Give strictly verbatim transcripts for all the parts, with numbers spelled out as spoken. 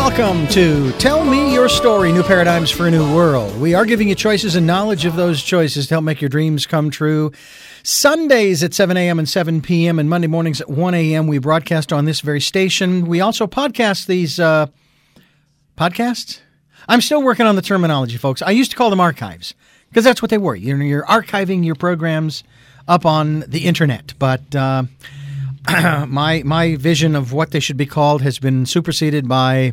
Welcome to Tell Me Your Story, New Paradigms for a New World. We are giving you choices and knowledge of those choices to help make your dreams come true. Sundays at seven a.m. and seven p.m. and Monday mornings at one a.m. we broadcast on this very station. We also podcast these uh, podcasts. I'm still working on the terminology, folks. I used to call them archives because that's what they were. You're, you're archiving your programs up on the internet, but uh, my my vision of what they should be called has been superseded by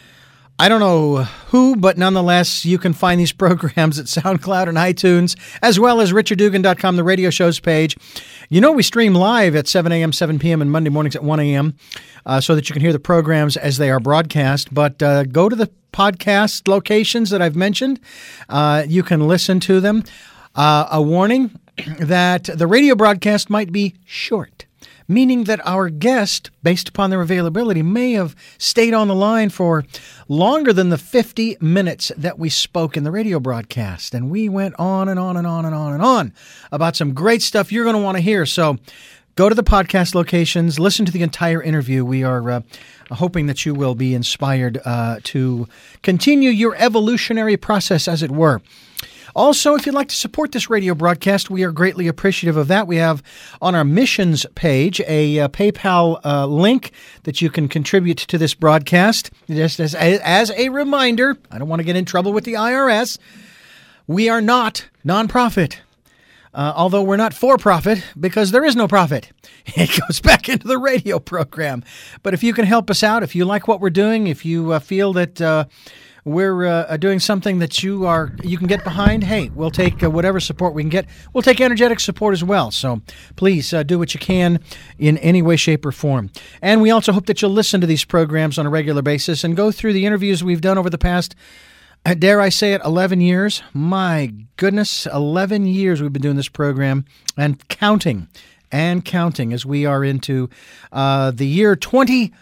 I don't know who, but nonetheless, you can find these programs at SoundCloud and iTunes, as well as richard dugan dot com, the radio shows page. You know we stream live at seven a.m., seven p.m., and Monday mornings at one a.m., uh, so that you can hear the programs as they are broadcast. But uh, go to the podcast locations that I've mentioned. Uh, you can listen to them. Uh, a warning that the radio broadcast might be short, meaning that our guest, based upon their availability, may have stayed on the line for longer than the fifty minutes that we spoke in the radio broadcast. And we went on and on and on and on and on about some great stuff you're going to want to hear. So go to the podcast locations, listen to the entire interview. We are uh, hoping that you will be inspired uh, to continue your evolutionary process, as it were. Also, if you'd like to support this radio broadcast, we are greatly appreciative of that. We have on our missions page a uh, PayPal uh, link that you can contribute to this broadcast. Just as, as a reminder, I don't want to get in trouble with the I R S. We are not nonprofit, uh, although we're not for-profit because there is no profit. It goes back into the radio program. But if you can help us out, if you like what we're doing, if you uh, feel that Uh, we're uh, doing something that you are you can get behind, hey, we'll take uh, whatever support we can get. We'll take energetic support as well. So please uh, do what you can in any way, shape, or form. And we also hope that you'll listen to these programs on a regular basis and go through the interviews we've done over the past, uh, dare I say it, eleven years. My goodness, eleven years we've been doing this program and counting and counting as we are into uh, the year twenty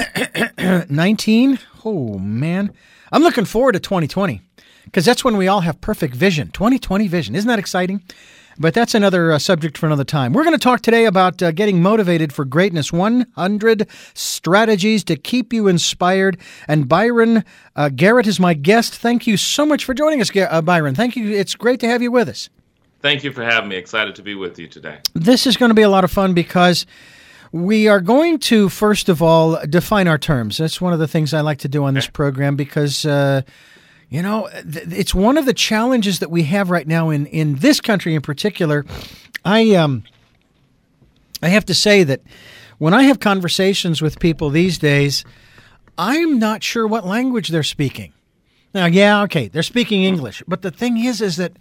nineteen. Oh, man. I'm looking forward to twenty twenty because that's when we all have perfect vision, twenty twenty vision. Isn't that exciting? But that's another uh, subject for another time. We're going to talk today about uh, getting motivated for greatness, one hundred strategies to keep you inspired. And Byron uh, Garrett is my guest. Thank you so much for joining us, uh, Byron. Thank you. It's great to have you with us. Thank you for having me. Excited to be with you today. This is going to be a lot of fun because we are going to, first of all, define our terms. That's one of the things I like to do on this program because, uh, you know, th- it's one of the challenges that we have right now in, in this country in particular. I um, I have to say that when I have conversations with people these days, I'm not sure what language they're speaking. Now, yeah, okay, they're speaking English. But the thing is, is that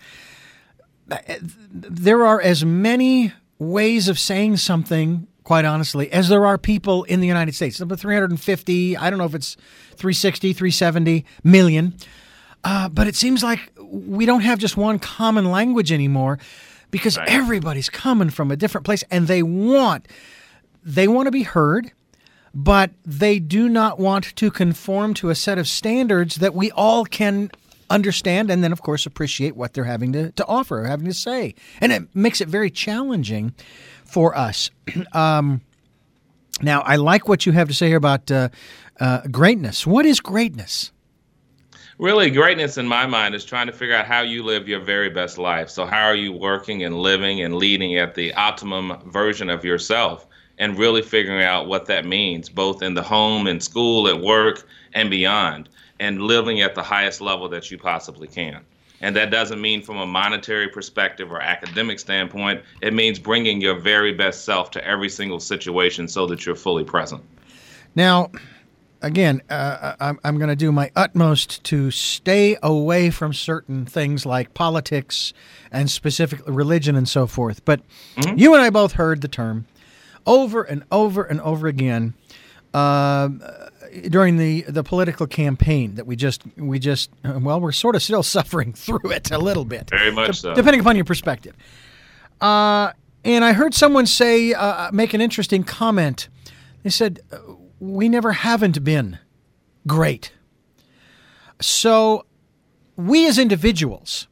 there are as many ways of saying something, quite honestly, as there are people in the United States. Number three hundred fifty, I don't know if it's three sixty, three seventy million. Uh, but it seems like we don't have just one common language anymore because right. everybody's coming from a different place and they want, they want to be heard, but they do not want to conform to a set of standards that we all can understand and then, of course, appreciate what they're having to, to offer or having to say. And it makes it very challenging for us. um, now, I like what you have to say here about uh, uh, greatness. What is greatness? Really, greatness in my mind is trying to figure out how you live your very best life. So how are you working and living and leading at the optimum version of yourself and really figuring out what that means, both in the home, in school, at work, and beyond, and living at the highest level that you possibly can. And that doesn't mean from a monetary perspective or academic standpoint. It means bringing your very best self to every single situation so that you're fully present. Now, again, uh, I'm, I'm going to do my utmost to stay away from certain things like politics and specific religion and so forth. But mm-hmm. you and I both heard the term over and over and over again uh, during the, the political campaign that we just, we just well, we're sort of still suffering through it a little bit. Very much de- so. Depending upon your perspective. Uh, and I heard someone say, uh, make an interesting comment. They said, we never haven't been great. So we as individuals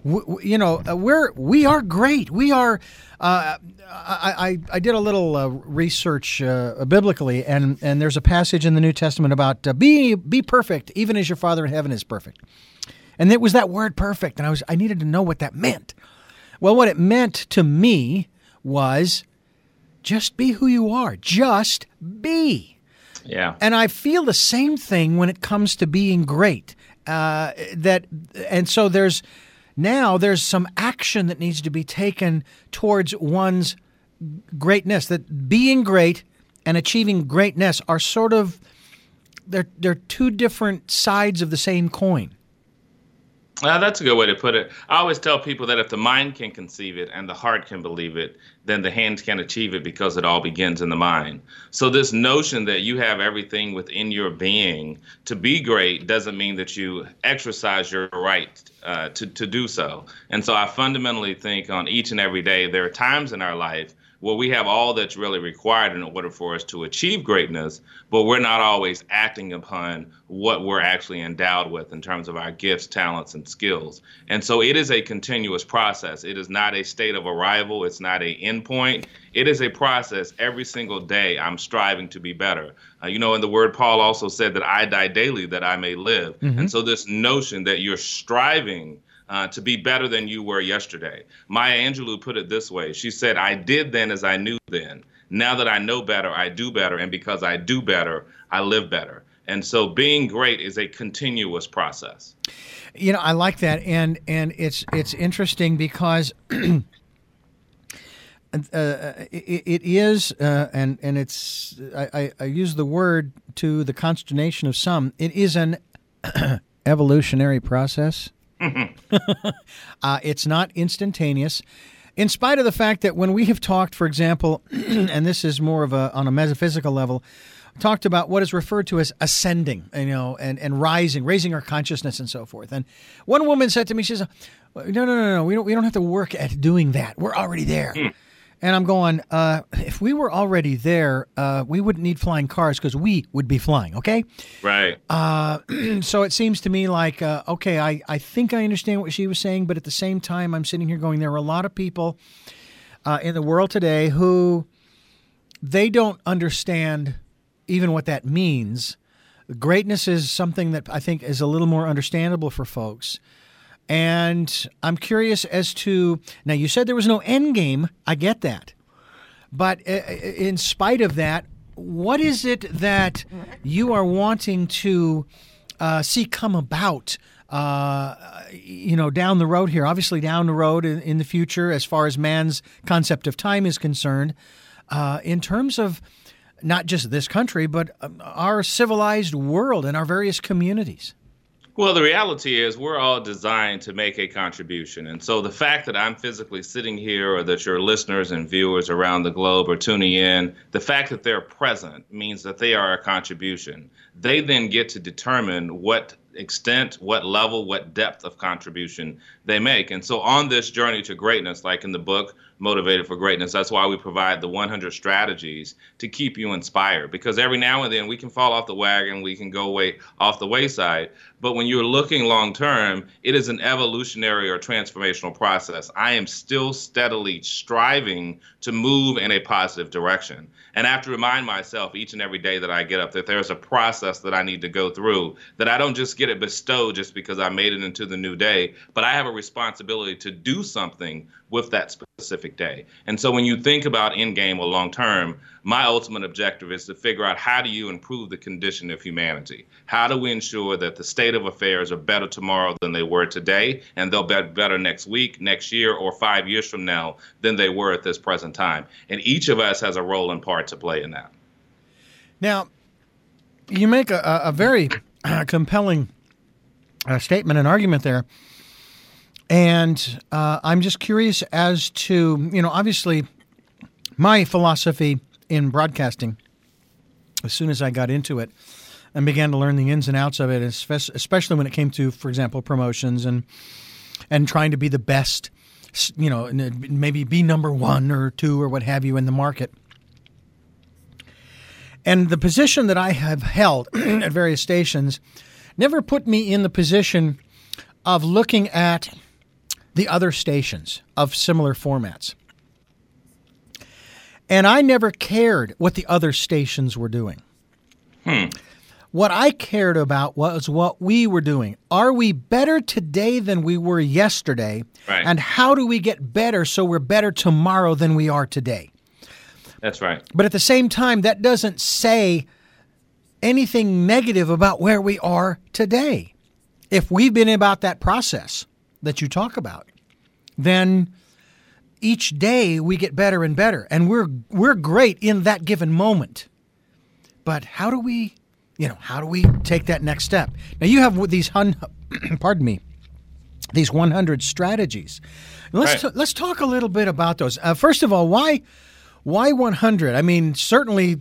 w- you know, we're we are great. We are. Uh, I, I I did a little uh, research uh, biblically, and and there's a passage in the New Testament about uh, be be perfect, even as your Father in heaven is perfect. And it was that word perfect, and I was I needed to know what that meant. Well, what it meant to me was just be who you are. Just be. Yeah. And I feel the same thing when it comes to being great. Uh, that and so there's now there's some action that needs to be taken towards one's greatness. That being great and achieving greatness are sort of they're they're two different sides of the same coin. Uh, that's a good way to put it. I always tell people that if the mind can conceive it and the heart can believe it, then the hands can achieve it because it all begins in the mind. So this notion that you have everything within your being to be great doesn't mean that you exercise your right uh, to, to do so. And so I fundamentally think on each and every day, there are times in our life where we have all that's really required in order for us to achieve greatness, but we're not always acting upon what we're actually endowed with in terms of our gifts, talents, and skills. And so it is a continuous process. It is not a state of arrival. It's not an endpoint. It is a process. Every single day, I'm striving to be better. Uh, you know, in the word, Paul also said that I die daily that I may live. Mm-hmm. And so this notion that you're striving Uh, to be better than you were yesterday. Maya Angelou put it this way. She said, I did then as I knew then. Now that I know better, I do better. And because I do better, I live better. And so being great is a continuous process. You know, I like that. And and it's it's interesting because uh, it, it is, uh, and, and it's, I, I use the word to the consternation of some, it is an evolutionary process. uh, it's not instantaneous, in spite of the fact that when we have talked, for example, and this is more of a on a metaphysical level, talked about what is referred to as ascending, you know, and, and rising, raising our consciousness and so forth. And one woman said to me, she says, "No, no, no, no, we don't, we don't have to work at doing that. We're already there." Mm. And I'm going, uh, if we were already there, uh, we wouldn't need flying cars because we would be flying, okay? Right. Uh, so it seems to me like, uh, okay, I, I think I understand what she was saying, but at the same time, I'm sitting here going, there are a lot of people uh, in the world today who they don't understand even what that means. Greatness is something that I think is a little more understandable for folks. And I'm curious as to, now you said there was no end game. I get that. But in spite of that, what is it that you are wanting to uh, see come about, uh, you know, down the road here? Obviously down the road in, in the future, as far as man's concept of time is concerned, uh, in terms of not just this country, but our civilized world and our various communities. Well, the reality is we're all designed to make a contribution. And so the fact that I'm physically sitting here or that your listeners and viewers around the globe are tuning in, the fact that they're present means that they are a contribution. They then get to determine what extent, what level, what depth of contribution they make. And so on this journey to greatness, like in the book, Motivated for Greatness, that's why we provide the one hundred strategies to keep you inspired. Because every now and then we can fall off the wagon, we can go way off the wayside. But when you're looking long term, it is an evolutionary or transformational process. I am still steadily striving to move in a positive direction. And I have to remind myself each and every day that I get up that there's a process that I need to go through, that I don't just get it bestowed just because I made it into the new day, but I have a responsibility to do something with that specific day. And so when you think about end game or long term, my ultimate objective is to figure out how do you improve the condition of humanity? How do we ensure that the state of affairs are better tomorrow than they were today, and they'll be better next week, next year, or five years from now than they were at this present time? And each of us has a role and part to play in that. Now, you make a, a very uh, compelling uh, statement and argument there. And uh, I'm just curious as to, you know, obviously my philosophy in broadcasting, as soon as I got into it and began to learn the ins and outs of it, especially when it came to, for example, promotions and and trying to be the best, you know, maybe be number one or two or what have you in the market. And the position that I have held at various stations never put me in the position of looking at the other stations of similar formats. And I never cared what the other stations were doing. Hmm. What I cared about was what we were doing. Are we better today than we were yesterday? Right. And how do we get better so we're better tomorrow than we are today? That's right. But at the same time, that doesn't say anything negative about where we are today. If we've been about that process that you talk about, then each day we get better and better, and we're we're great in that given moment. But how do we, you know, how do we take that next step? Now you have these hun, pardon me, these one hundred strategies. Let's right. t- let's talk a little bit about those. Uh, first of all, why why one hundred? I mean, certainly,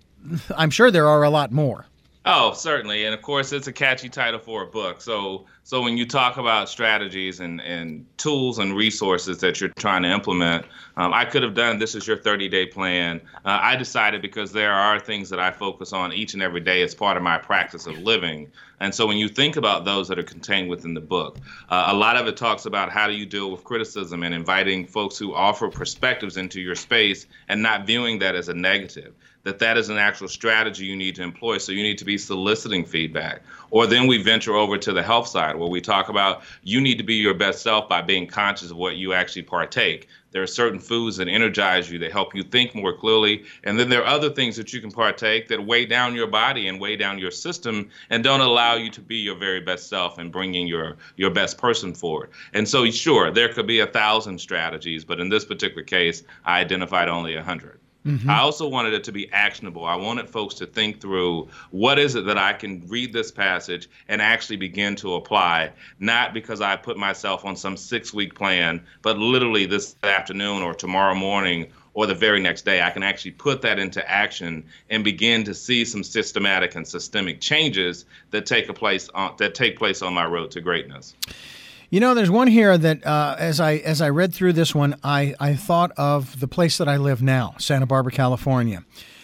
I'm sure there are a lot more. Oh, certainly. And of course, it's a catchy title for a book. So so when you talk about strategies and, and tools and resources that you're trying to implement, um, I could have done this is your thirty-day plan. Uh, I decided because there are things that I focus on each and every day as part of my practice of living. And so when you think about those that are contained within the book, uh, a lot of it talks about how do you deal with criticism and inviting folks who offer perspectives into your space and not viewing that as a negative. That that is an actual strategy you need to employ. So you need to be soliciting feedback. Or then we venture over to the health side where we talk about you need to be your best self by being conscious of what you actually partake. There are certain foods that energize you, that help you think more clearly. And then there are other things that you can partake that weigh down your body and weigh down your system and don't allow you to be your very best self and bringing your, your best person forward. And so, sure, there could be a thousand strategies, but in this particular case, I identified only a hundred. Mm-hmm. I also wanted it to be actionable. I wanted folks to think through what is it that I can read this passage and actually begin to apply, not because I put myself on some six-week plan, but literally this afternoon or tomorrow morning or the very next day, I can actually put that into action and begin to see some systematic and systemic changes that take a place on, that take place on my road to greatness. You know, there's one here that uh, as I as I read through this one, I, I thought of the place that I live now, Santa Barbara, California.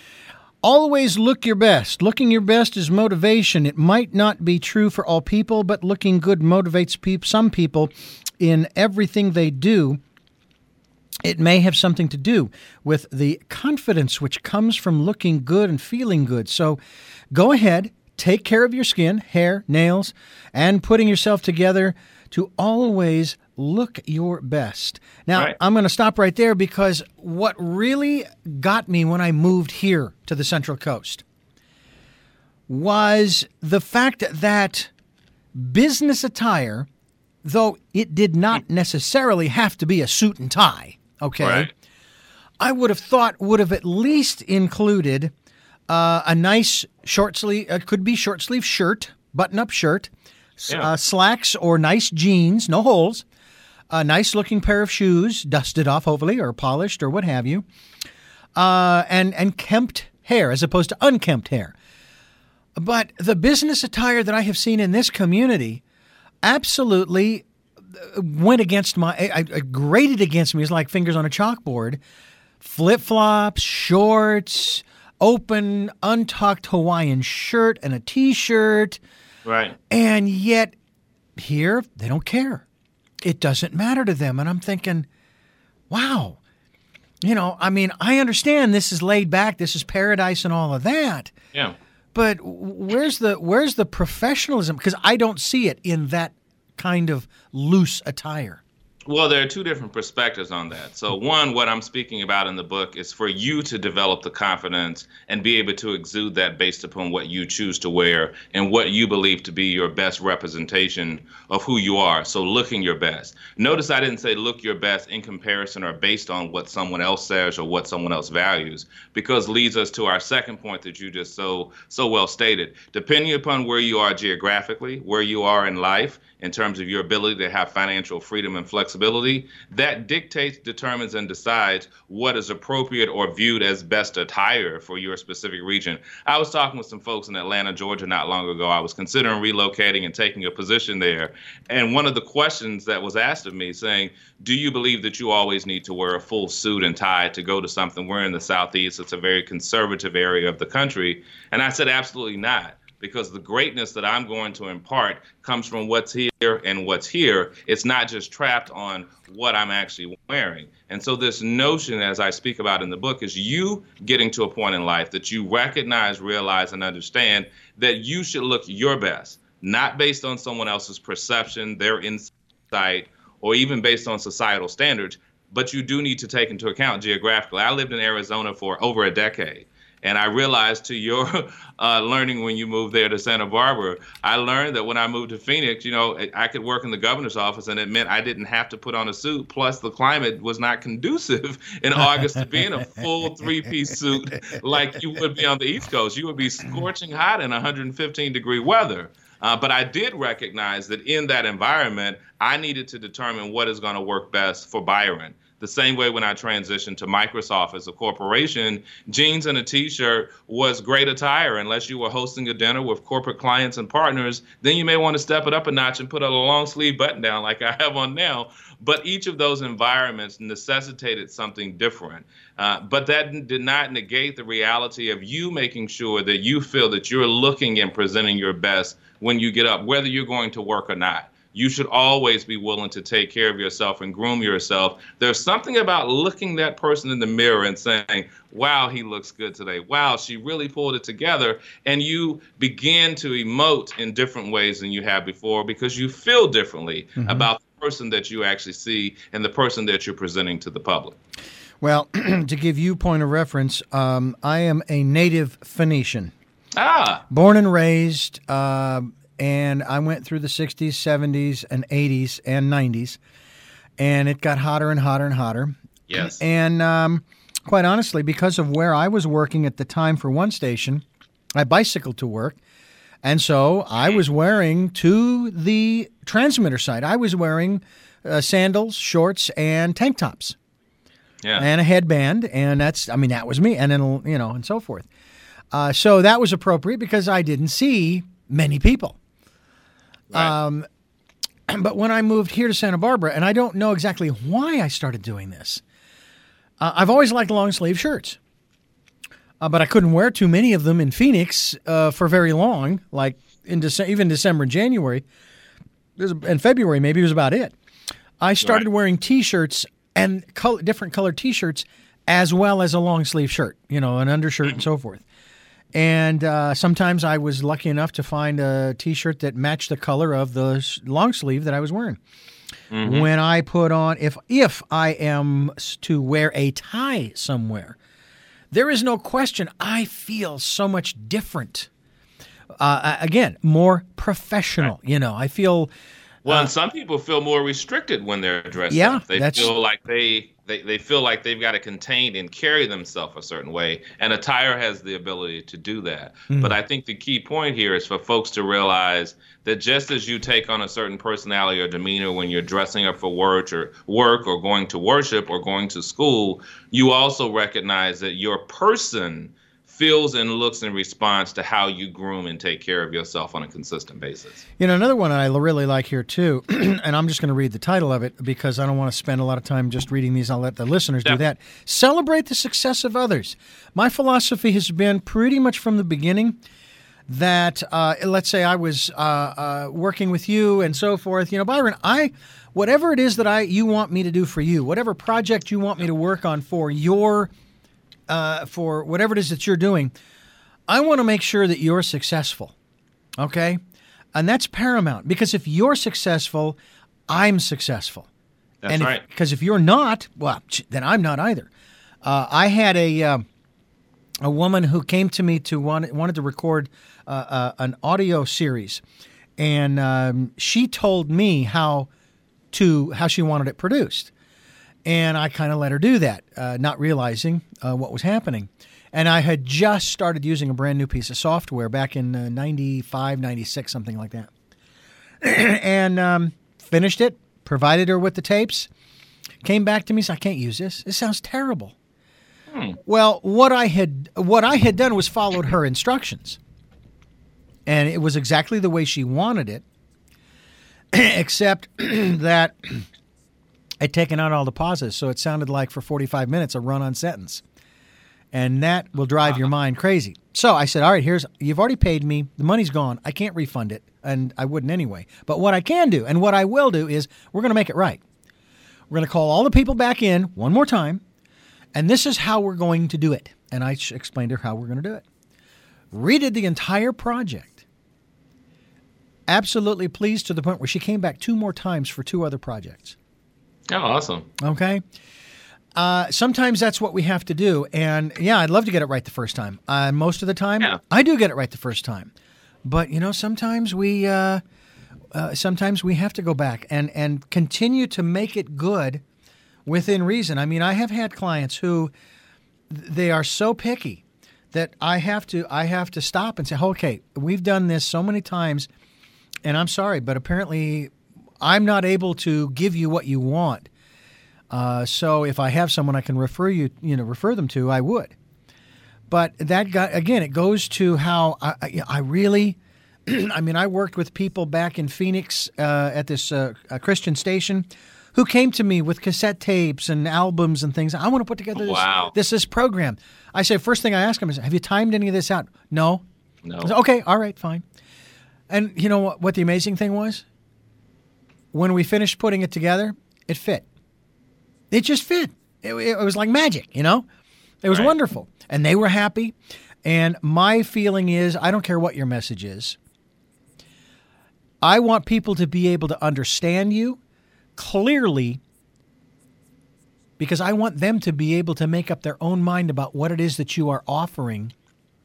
Always look your best. Looking your best is motivation. It might not be true for all people, but looking good motivates pe- some people in everything they do. It may have something to do with the confidence which comes from looking good and feeling good. So go ahead, take care of your skin, hair, nails, and putting yourself together to always look your best. Now, right. I'm going to stop right there because what really got me when I moved here to the Central Coast was the fact that business attire, though it did not necessarily have to be a suit and tie, okay, right. I would have thought would have at least included uh, a nice short sleeve, it could be short sleeve shirt, button-up shirt, Yeah. Uh, slacks or nice jeans, no holes, a nice looking pair of shoes, dusted off hopefully or polished or what have you, uh, and, and kempt hair as opposed to unkempt hair. But the business attire that I have seen in this community absolutely went against my, I, I grated against me. It's like fingers on a chalkboard. Flip-flops, shorts, open, untucked Hawaiian shirt and a T-shirt. Right. And yet here, they don't care. It doesn't matter to them. And I'm thinking, wow, you know, I mean, I understand this is laid back. This is paradise and all of that. Yeah. But where's the where's the professionalism? Because I don't see it in that kind of loose attire. Well, there are two different perspectives on that. So one, what I'm speaking about in the book is for you to develop the confidence and be able to exude that based upon what you choose to wear and what you believe to be your best representation of who you are. So looking your best. Notice I didn't say look your best in comparison or based on what someone else says or what someone else values, because leads us to our second point that you just so so well stated. Depending upon where you are geographically, where you are in life, in terms of your ability to have financial freedom and flexibility, that dictates, determines, and decides what is appropriate or viewed as best attire for your specific region. I was talking with some folks in Atlanta, Georgia not long ago. I was considering relocating and taking a position there. And one of the questions that was asked of me saying, do you believe that you always need to wear a full suit and tie to go to something? We're in the Southeast. It's a very conservative area of the country. And I said, absolutely not. because the greatness that I'm going to impart comes from what's here and what's here. It's not just trapped on what I'm actually wearing. And so this notion, as I speak about in the book, is you getting to a point in life that you recognize, realize, and understand that you should look your best, not based on someone else's perception, their insight, or even based on societal standards, but you do need to take into account geographically. I lived in Arizona for over a decade. And I realized, to your uh, learning when you moved there to Santa Barbara, I learned that when I moved to Phoenix, you know, I could work in the governor's office, and it meant I didn't have to put on a suit. Plus, the climate was not conducive in August to be in a full three-piece suit like you would be on the East Coast. You would be scorching hot in one hundred fifteen degree weather. Uh, but I did recognize that in that environment, I needed to determine what is going to work best for Byron. The same way when I transitioned to Microsoft as a corporation, jeans and a T-shirt was great attire. Unless you were hosting a dinner with corporate clients and partners, then you may want to step it up a notch and put a long sleeve button down like I have on now. But each of those environments necessitated something different. Uh, but that did not negate the reality of you making sure that you feel that you're looking and presenting your best when you get up, whether you're going to work or not. You should always be willing to take care of yourself and groom yourself. There's something about looking that person in the mirror and saying, wow, he looks good today. Wow, she really pulled it together. And you begin to emote in different ways than you have before because you feel differently mm-hmm. about the person that you actually see and the person that you're presenting to the public. Well, to give you point of reference, um, I am a native Phoenician. Ah. Born and raised, uh, and I went through the sixties, seventies, and eighties, and nineties, and it got hotter and hotter and hotter. Yes. And um, quite honestly, because of where I was working at the time for one station, I bicycled to work, and so I was wearing, to the transmitter side, I was wearing uh, sandals, shorts, and tank tops. Yeah. And a headband, and that's, I mean, that was me, and then, you know, and so forth. Uh, so that was appropriate because I didn't see many people. Right. Um, but when I moved here to Santa Barbara, and I don't know exactly why I started doing this, uh, I've always liked long sleeve shirts, uh, but I couldn't wear too many of them in Phoenix uh, for very long, like in Dece- even December and January. And February maybe was about it. I started right. wearing T-shirts and color, different colored T-shirts as well as a long sleeve shirt, you know, an undershirt and so forth. And uh, sometimes I was lucky enough to find a T-shirt that matched the color of the long sleeve that I was wearing. Mm-hmm. When I put on, if if I am to wear a tie somewhere, there is no question I feel so much different. Uh, again, more professional. You know, I feel. Well, uh, and some people feel more restricted when they're dressed yeah, up. They that's, feel like they, they, they feel like they've got to contain and carry themselves a certain way. And attire has the ability to do that. Mm-hmm. But I think the key point here is for folks to realize that just as you take on a certain personality or demeanor when you're dressing up for work or work or going to worship or going to school, you also recognize that your person feels and looks in response to how you groom and take care of yourself on a consistent basis. You know, another one I really like here too, and I'm just going to read the title of it because I don't want to spend a lot of time just reading these. I'll let the listeners yeah. do that. Celebrate the success of others. My philosophy has been pretty much from the beginning that, uh, let's say I was uh, uh, working with you and so forth. You know, Byron, I, whatever it is that I you want me to do for you, whatever project you want me to work on for your Uh, for whatever it is that you're doing, I want to make sure that you're successful, okay? And that's paramount because if you're successful, I'm successful. That's and right. Because if, if you're not, well, then I'm not either. Uh, I had a uh, a woman who came to me to want, wanted to record uh, uh, an audio series, and um, she told me how to how she wanted it produced. And I kind of let her do that, uh, not realizing uh, what was happening. And I had just started using a brand new piece of software back in uh, ninety-five, ninety-six, something like that. and um, finished it, provided her with the tapes, came back to me and said, I can't use this. This sounds terrible. Hmm. Well, what I had what I had done was followed her instructions. And it was exactly the way she wanted it, except that I'd taken out all the pauses, so it sounded like for forty-five minutes a run-on sentence. And that will drive your mind crazy. So I said, all right, here's, you've already paid me. The money's gone. I can't refund it. And I wouldn't anyway. But what I can do and what I will do is we're going to make it right. We're going to call all the people back in one more time. And this is how we're going to do it. And I explained to her how we're going to do it. Redid the entire project. Absolutely pleased to the point where she came back two more times for two other projects. Oh, awesome. Okay. Uh, sometimes that's what we have to do. And yeah, I'd love to get it right the first time. Uh, most of the time, yeah. I do get it right the first time. But, you know, sometimes we uh, uh, sometimes we have to go back and, and continue to make it good within reason. I mean, I have had clients who they are so picky that I have to I have to stop and say, okay, we've done this so many times, and I'm sorry, but apparently I'm not able to give you what you want. Uh, so if I have someone I can refer you, you know, refer them to, I would. But that got, again, it goes to how I, I, I really, I mean, I worked with people back in Phoenix uh, at this uh, Christian station who came to me with cassette tapes and albums and things. I want to put together this, wow. this, this program. I say, first thing I ask them is, have you timed any of this out? No. No. I say, okay, all right, fine. And you know what, what the amazing thing was? When we finished putting it together, it fit. It just fit. It, it was like magic, you know? It was right. wonderful. And they were happy. And my feeling is, I don't care what your message is. I want people to be able to understand you clearly because I want them to be able to make up their own mind about what it is that you are offering.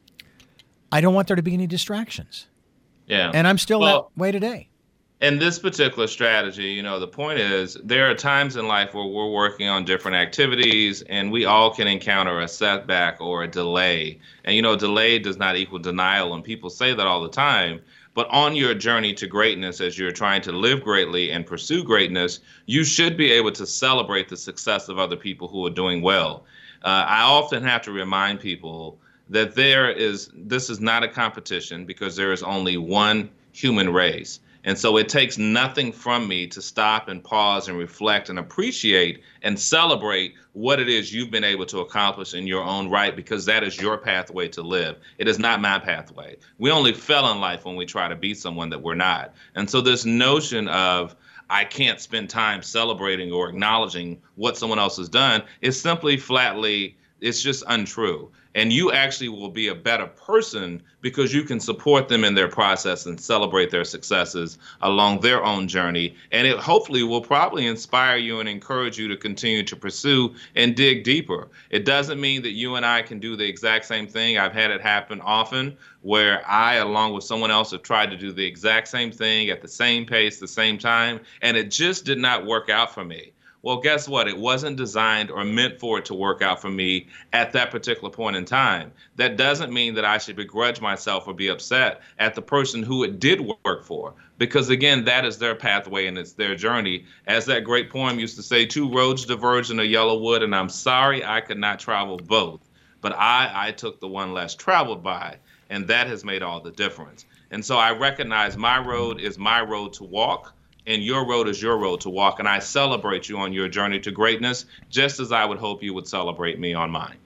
I don't want there to be any distractions. Yeah. And I'm still well, that way today. In this particular strategy, you know, the point is there are times in life where we're working on different activities and we all can encounter a setback or a delay. And, you know, delay does not equal denial. And people say that all the time. But on your journey to greatness, as you're trying to live greatly and pursue greatness, you should be able to celebrate the success of other people who are doing well. Uh, I often have to remind people that there is, this is not a competition because there is only one human race. And so it takes nothing from me to stop and pause and reflect and appreciate and celebrate what it is you've been able to accomplish in your own right, because that is your pathway to live. It is not my pathway. We only fail in life when we try to be someone that we're not. And so this notion of I can't spend time celebrating or acknowledging what someone else has done is simply flatly, it's just untrue. And you actually will be a better person because you can support them in their process and celebrate their successes along their own journey. And it hopefully will probably inspire you and encourage you to continue to pursue and dig deeper. It doesn't mean that you and I can do the exact same thing. I've had it happen often where I, along with someone else, have tried to do the exact same thing at the same pace, the same time, and it just did not work out for me. Well, guess what? It wasn't designed or meant for it to work out for me at that particular point in time. That doesn't mean that I should begrudge myself or be upset at the person who it did work for. Because, again, that is their pathway and it's their journey. As that great poem used to say, two roads diverge in a yellow wood, and I'm sorry I could not travel both. But I, I took the one less traveled by, and that has made all the difference. And so I recognize my road is my road to walk. And your road is your road to walk. And I celebrate you on your journey to greatness, just as I would hope you would celebrate me on mine.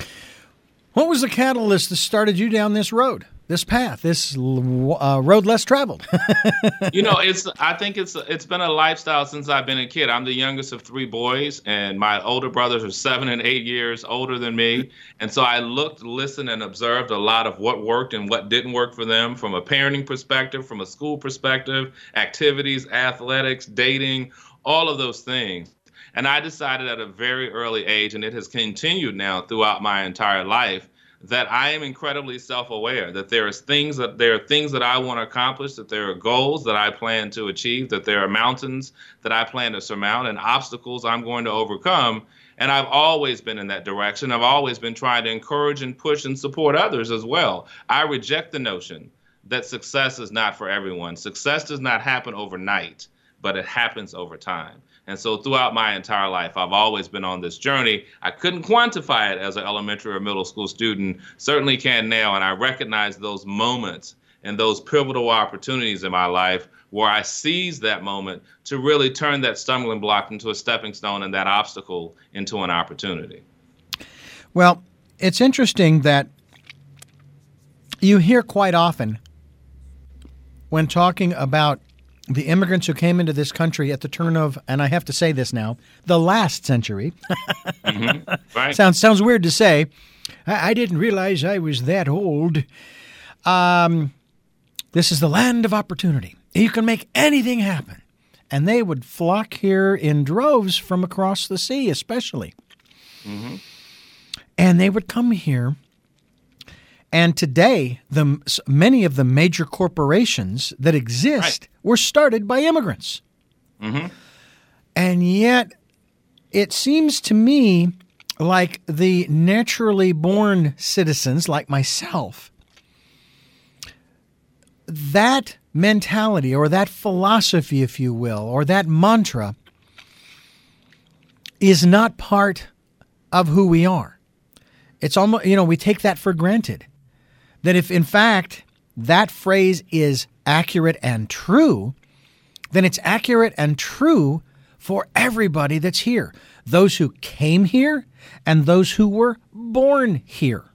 What was the catalyst that started you down this road, this path, this uh, road less traveled? You know, it's. I think it's it's been a lifestyle since I've been a kid. I'm the youngest of three boys, and my older brothers are seven and eight years older than me. And so I looked, listened, and observed a lot of what worked and what didn't work for them from a parenting perspective, from a school perspective, activities, athletics, dating, all of those things. And I decided at a very early age, and it has continued now throughout my entire life, that I am incredibly self-aware, that there is things that there are things that I want to accomplish, that there are goals that I plan to achieve, that there are mountains that I plan to surmount and obstacles I'm going to overcome. And I've always been in that direction. I've always been trying to encourage and push and support others as well. I reject the notion that success is not for everyone. Success does not happen overnight, but it happens over time. And so throughout my entire life, I've always been on this journey. I couldn't quantify it as an elementary or middle school student, certainly can now. And I recognize those moments and those pivotal opportunities in my life where I seized that moment to really turn that stumbling block into a stepping stone and that obstacle into an opportunity. Well, it's interesting that you hear quite often when talking about the immigrants who came into this country at the turn of, and I have to say this now, the last century. mm-hmm. Right. Sounds sounds weird to say. I, I didn't realize I was that old. Um, this is the land of opportunity. You can make anything happen. And they would flock here in droves from across the sea, especially. Mm-hmm. And they would come here. And today, the many of the major corporations that exist right. were started by immigrants. Mm-hmm. And yet, it seems to me like the naturally born citizens, like myself, that mentality or that philosophy, if you will, or that mantra is not part of who we are. It's almost, you know, we take that for granted. That if, in fact, that phrase is accurate and true, then it's accurate and true for everybody that's here. Those who came here and those who were born here.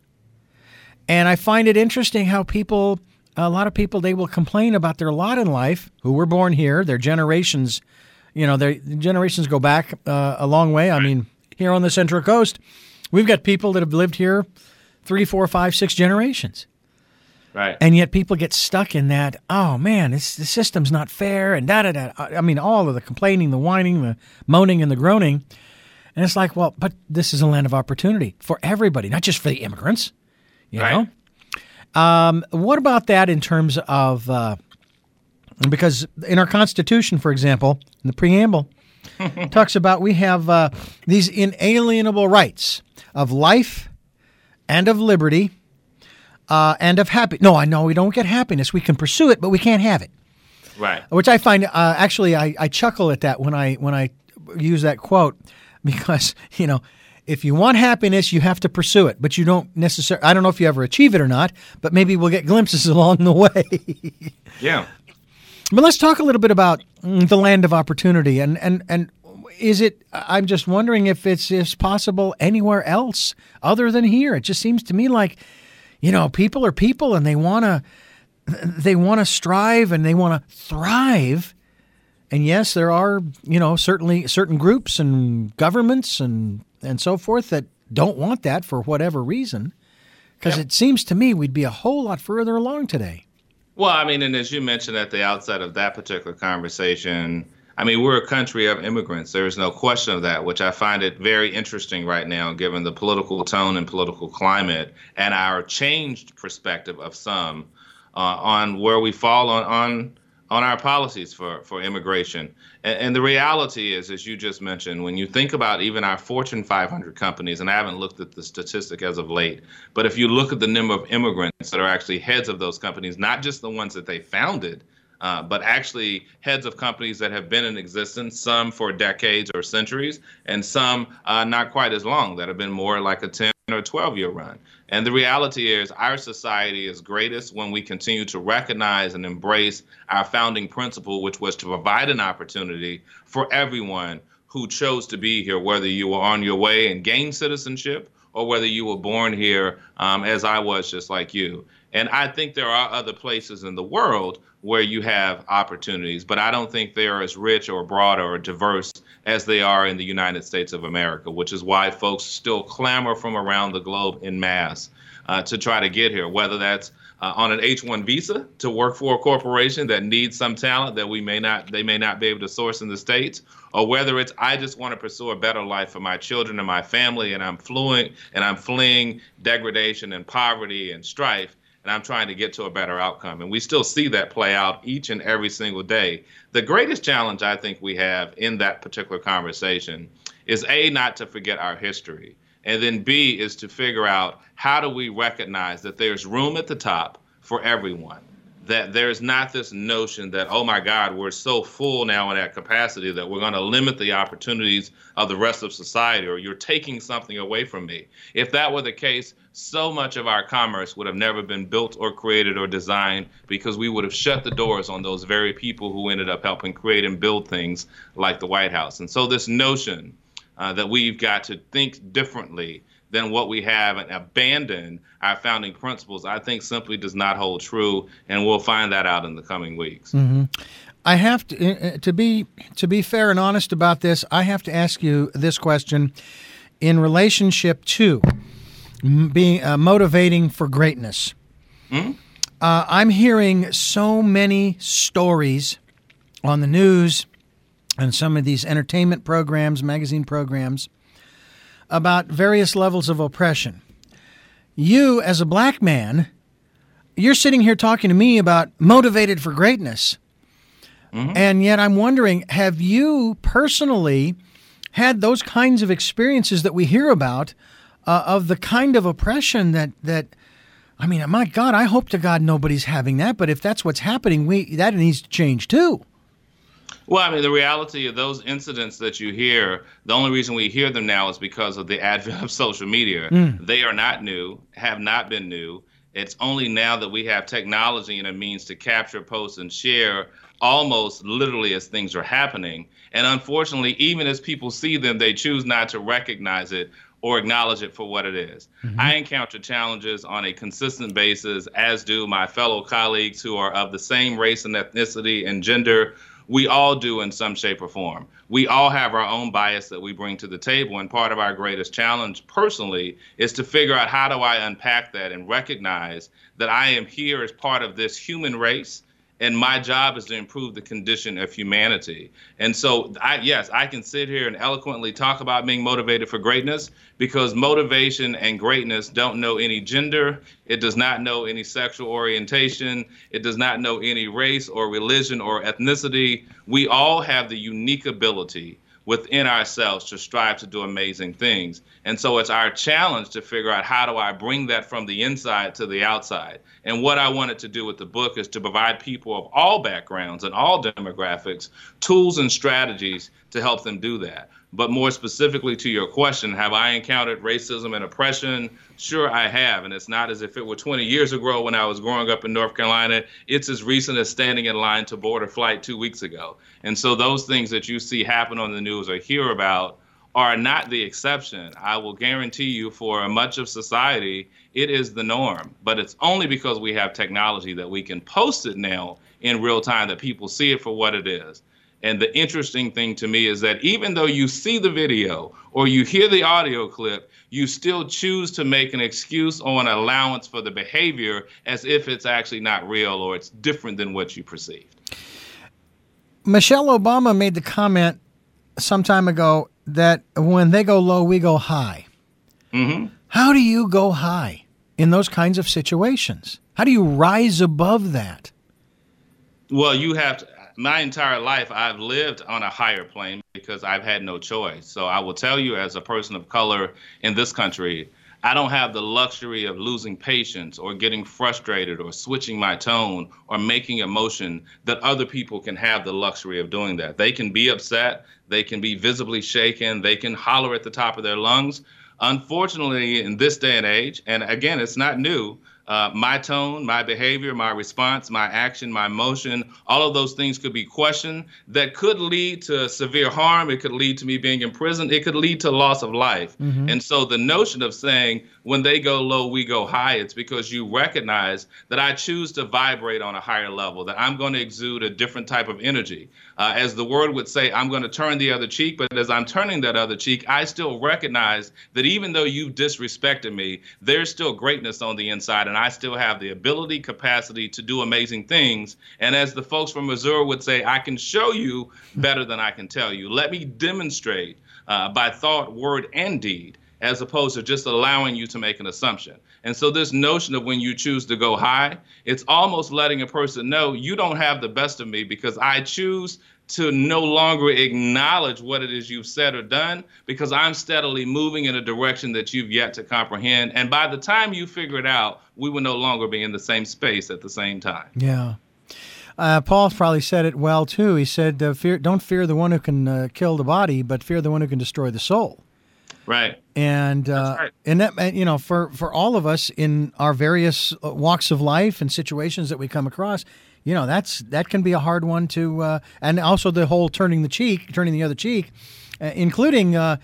And I find it interesting how people, a lot of people, they will complain about their lot in life, who were born here, their generations, you know, their generations go back uh, a long way. I mean, here on the Central Coast, we've got people that have lived here three, four, five, six generations. Right. And yet people get stuck in that, oh, man, this, the system's not fair, and da-da-da. I mean, all of the complaining, the whining, the moaning, and the groaning. And it's like, well, but this is a land of opportunity for everybody, not just for the immigrants, you right. know? Um, what about that in terms of, uh, because in our Constitution, for example, in the preamble, talks about we have uh, these inalienable rights of life and of liberty, Uh, and of happiness. No, I know we don't get happiness. We can pursue it, but we can't have it. Right. Which I find, uh, actually, I, I chuckle at that when I when I use that quote because, you know, if you want happiness, you have to pursue it, but you don't necessarily, I don't know if you ever achieve it or not, but maybe we'll get glimpses along the way. Yeah. But let's talk a little bit about the land of opportunity. And, and, and is it, I'm just wondering if it's, if it's possible anywhere else other than here. It just seems to me like, you know, people are people, and they want to they want to strive and they want to thrive. And yes, there are, you know, certainly certain groups and governments and, and so forth that don't want that for whatever reason. Because yep. it seems to me we'd be a whole lot further along today. Well, I mean, and as you mentioned at the outset of that particular conversation, I mean, we're a country of immigrants. There is no question of that, which I find it very interesting right now, given the political tone and political climate and our changed perspective of some uh, on where we fall on on, on our policies for, for immigration. And, and the reality is, as you just mentioned, when you think about even our Fortune five hundred companies, and I haven't looked at the statistic as of late, but if you look at the number of immigrants that are actually heads of those companies, not just the ones that they founded, Uh, but actually heads of companies that have been in existence, some for decades or centuries, and some uh, not quite as long, that have been more like a ten or twelve year run. And the reality is our society is greatest when we continue to recognize and embrace our founding principle, which was to provide an opportunity for everyone who chose to be here, whether you were on your way and gained citizenship or whether you were born here um, as I was, just like you. And I think there are other places in the world where you have opportunities, but I don't think they are as rich or broad or diverse as they are in the United States of America, which is why folks still clamor from around the globe en masse uh, to try to get here, whether that's uh, on an H one visa to work for a corporation that needs some talent that we may not, they may not be able to source in the States, or whether it's I just want to pursue a better life for my children and my family, and I'm fluent and I'm fleeing degradation and poverty and strife, and I'm trying to get to a better outcome. And we still see that play out each and every single day. The greatest challenge I think we have in that particular conversation is A, not to forget our history, and then B, is to figure out how do we recognize that there's room at the top for everyone, that there's not this notion that, oh my God, we're so full now in that capacity that we're going to limit the opportunities of the rest of society, or you're taking something away from me. If that were the case, so much of our commerce would have never been built or created or designed, because we would have shut the doors on those very people who ended up helping create and build things like the White House. And so this notion uh, that we've got to think differently, than what we have and abandon our founding principles, I think simply does not hold true, and we'll find that out in the coming weeks. Mm-hmm. I have to, to be to be fair and honest about this, I have to ask you this question in relationship to being uh, motivating for greatness. Mm-hmm. Uh, I'm hearing so many stories on the news and some of these entertainment programs, magazine programs, about various levels of oppression. You, as a black man, you're sitting here talking to me about motivated for greatness. Mm-hmm. And yet I'm wondering, have you personally had those kinds of experiences that we hear about uh, of the kind of oppression that, that, I mean, my God, I hope to God nobody's having that. But if that's what's happening, we that needs to change too. Well, I mean, the reality of those incidents that you hear, the only reason we hear them now is because of the advent of social media. Mm. They are not new, have not been new. It's only now that we have technology and a means to capture, post, and share almost literally as things are happening. And unfortunately, even as people see them, they choose not to recognize it or acknowledge it for what it is. Mm-hmm. I encounter challenges on a consistent basis, as do my fellow colleagues who are of the same race and ethnicity and gender. We all do in some shape or form. We all have our own bias that we bring to the table, and part of our greatest challenge personally is to figure out how do I unpack that and recognize that I am here as part of this human race, and my job is to improve the condition of humanity. And so, I, yes, I can sit here and eloquently talk about being motivated for greatness, because motivation and greatness don't know any gender. It does not know any sexual orientation. It does not know any race or religion or ethnicity. We all have the unique ability within ourselves to strive to do amazing things. And so it's our challenge to figure out, how do I bring that from the inside to the outside? And what I wanted to do with the book is to provide people of all backgrounds and all demographics tools and strategies to help them do that. But more specifically to your question, have I encountered racism and oppression? Sure, I have. And it's not as if it were twenty years ago when I was growing up in North Carolina. It's as recent as standing in line to board a flight two weeks ago. And so those things that you see happen on the news or hear about are not the exception. I will guarantee you, for much of society, it is the norm. But it's only because we have technology that we can post it now in real time that people see it for what it is. And the interesting thing to me is that even though you see the video or you hear the audio clip, you still choose to make an excuse or an allowance for the behavior as if it's actually not real or it's different than what you perceived. Michelle Obama made the comment some time ago that when they go low, we go high. Mm-hmm. How do you go high in those kinds of situations? How do you rise above that? Well, you have to. My entire life, I've lived on a higher plane because I've had no choice. So I will tell you, as a person of color in this country, I don't have the luxury of losing patience or getting frustrated or switching my tone or making a motion that other people can have the luxury of doing that. They can be upset. They can be visibly shaken. They can holler at the top of their lungs. Unfortunately, in this day and age, and again, it's not new, Uh, my tone, my behavior, my response, my action, my motion, all of those things could be questioned. That could lead to severe harm. It could lead to me being imprisoned. It could lead to loss of life. Mm-hmm. And so the notion of saying, when they go low, we go high, it's because you recognize that I choose to vibrate on a higher level, that I'm going to exude a different type of energy. Uh, as the word would say, I'm going to turn the other cheek. But as I'm turning that other cheek, I still recognize that even though you disrespected me, there's still greatness on the inside. And I still have the ability, capacity to do amazing things. And as the folks from Missouri would say, I can show you better than I can tell you. Let me demonstrate uh, by thought, word, and deed, as opposed to just allowing you to make an assumption. And so this notion of when you choose to go high, it's almost letting a person know you don't have the best of me because I choose to no longer acknowledge what it is you've said or done because I'm steadily moving in a direction that you've yet to comprehend. And by the time you figure it out, we will no longer be in the same space at the same time. Yeah. Uh, Paul probably said it well, too. He said, uh, fear, don't fear the one who can uh, kill the body, but fear the one who can destroy the soul. Right. And, uh, That's right. and that, you know, for, for all of us in our various walks of life and situations that we come across, you know, that's that can be a hard one to, uh, and also the whole turning the cheek, turning the other cheek, uh, including uh,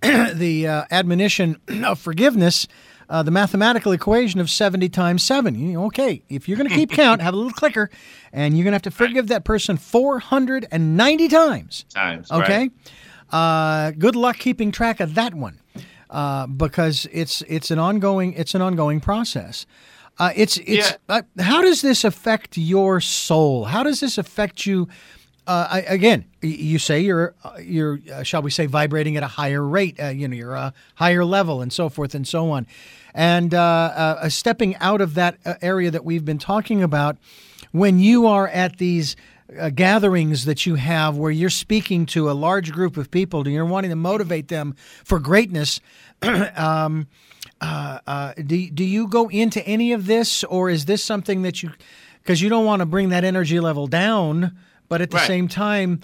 the uh, admonition of forgiveness, uh, the mathematical equation of seventy times seven. You know, okay, if you're going to keep count, have a little clicker, and you're going to have to forgive that person four hundred ninety times. Times, okay? Right. Uh, good luck keeping track of that one, uh, because it's it's an ongoing it's an ongoing process. Uh, it's it's yeah. uh, how does this affect your soul? How does this affect you? Uh, I, again, you say you're you're uh, shall we say vibrating at a higher rate? Uh, you know, you're a higher level, and so forth and so on. And uh, uh, stepping out of that area that we've been talking about, when you are at these uh, gatherings that you have, where you're speaking to a large group of people, and you're wanting to motivate them for greatness. um, uh, uh, do do you go into any of this, or is this something that you, because you don't want to bring that energy level down? But at the right. same time,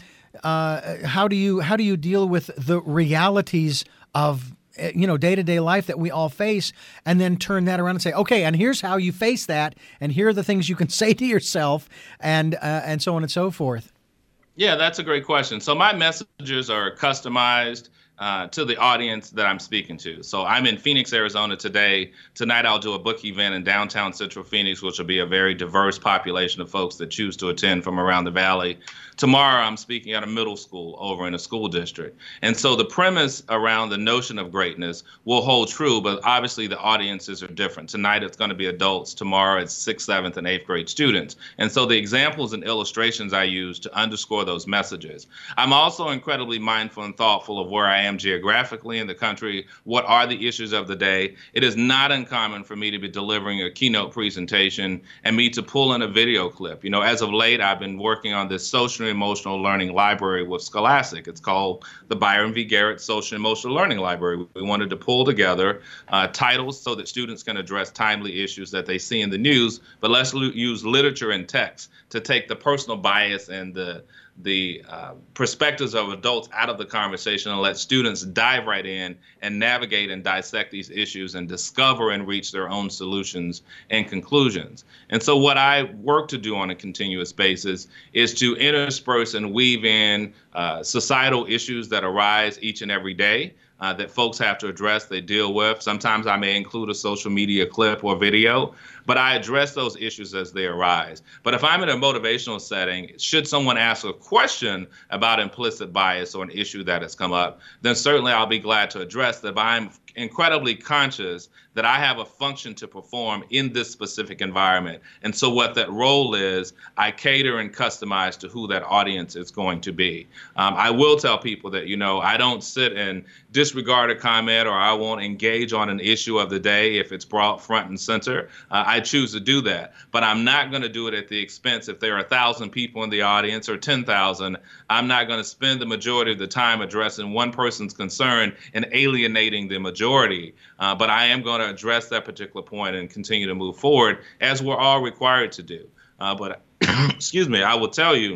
uh, how do you how do you deal with the realities of you know day to day life that we all face, and then turn that around and say, okay, and here's how you face that, and here are the things you can say to yourself, and uh, and so on and so forth. Yeah, that's a great question. So my messages are customized Uh, to the audience that I'm speaking to. So I'm in Phoenix, Arizona today. Tonight I'll do a book event in downtown Central Phoenix, which will be a very diverse population of folks that choose to attend from around the valley. Tomorrow I'm speaking at a middle school over in a school district. And so the premise around the notion of greatness will hold true, but obviously the audiences are different. Tonight it's going to be adults. Tomorrow it's sixth, seventh, and eighth grade students. And so the examples and illustrations I use to underscore those messages. I'm also incredibly mindful and thoughtful of where I am geographically in the country. What are the issues of the day? It is not uncommon for me to be delivering a keynote presentation and me to pull in a video clip. You know, as of late, I've been working on this social and emotional learning library with Scholastic. It's called the Byron V. Garrett Social and Emotional Learning Library. We wanted to pull together uh, titles so that students can address timely issues that they see in the news, but let's l- use literature and text to take the personal bias and the the uh, perspectives of adults out of the conversation and let students dive right in and navigate and dissect these issues and discover and reach their own solutions and conclusions. And so what I work to do on a continuous basis is to intersperse and weave in uh, societal issues that arise each and every day Uh, that folks have to address, they deal with. Sometimes I may include a social media clip or video, but I address those issues as they arise. But if I'm in a motivational setting, should someone ask a question about implicit bias or an issue that has come up, then certainly I'll be glad to address that. But I'm incredibly conscious that I have a function to perform in this specific environment. And so what that role is, I cater and customize to who that audience is going to be. Um, I will tell people that, you know, I don't sit and disregard a comment, or I won't engage on an issue of the day if it's brought front and center. Uh, I choose to do that, but I'm not going to do it at the expense. If there are a thousand people in the audience or ten thousand, I'm not going to spend the majority of the time addressing one person's concern and alienating the majority. Uh, but I am going to address that particular point and continue to move forward as we're all required to do. Uh, but excuse me, I will tell you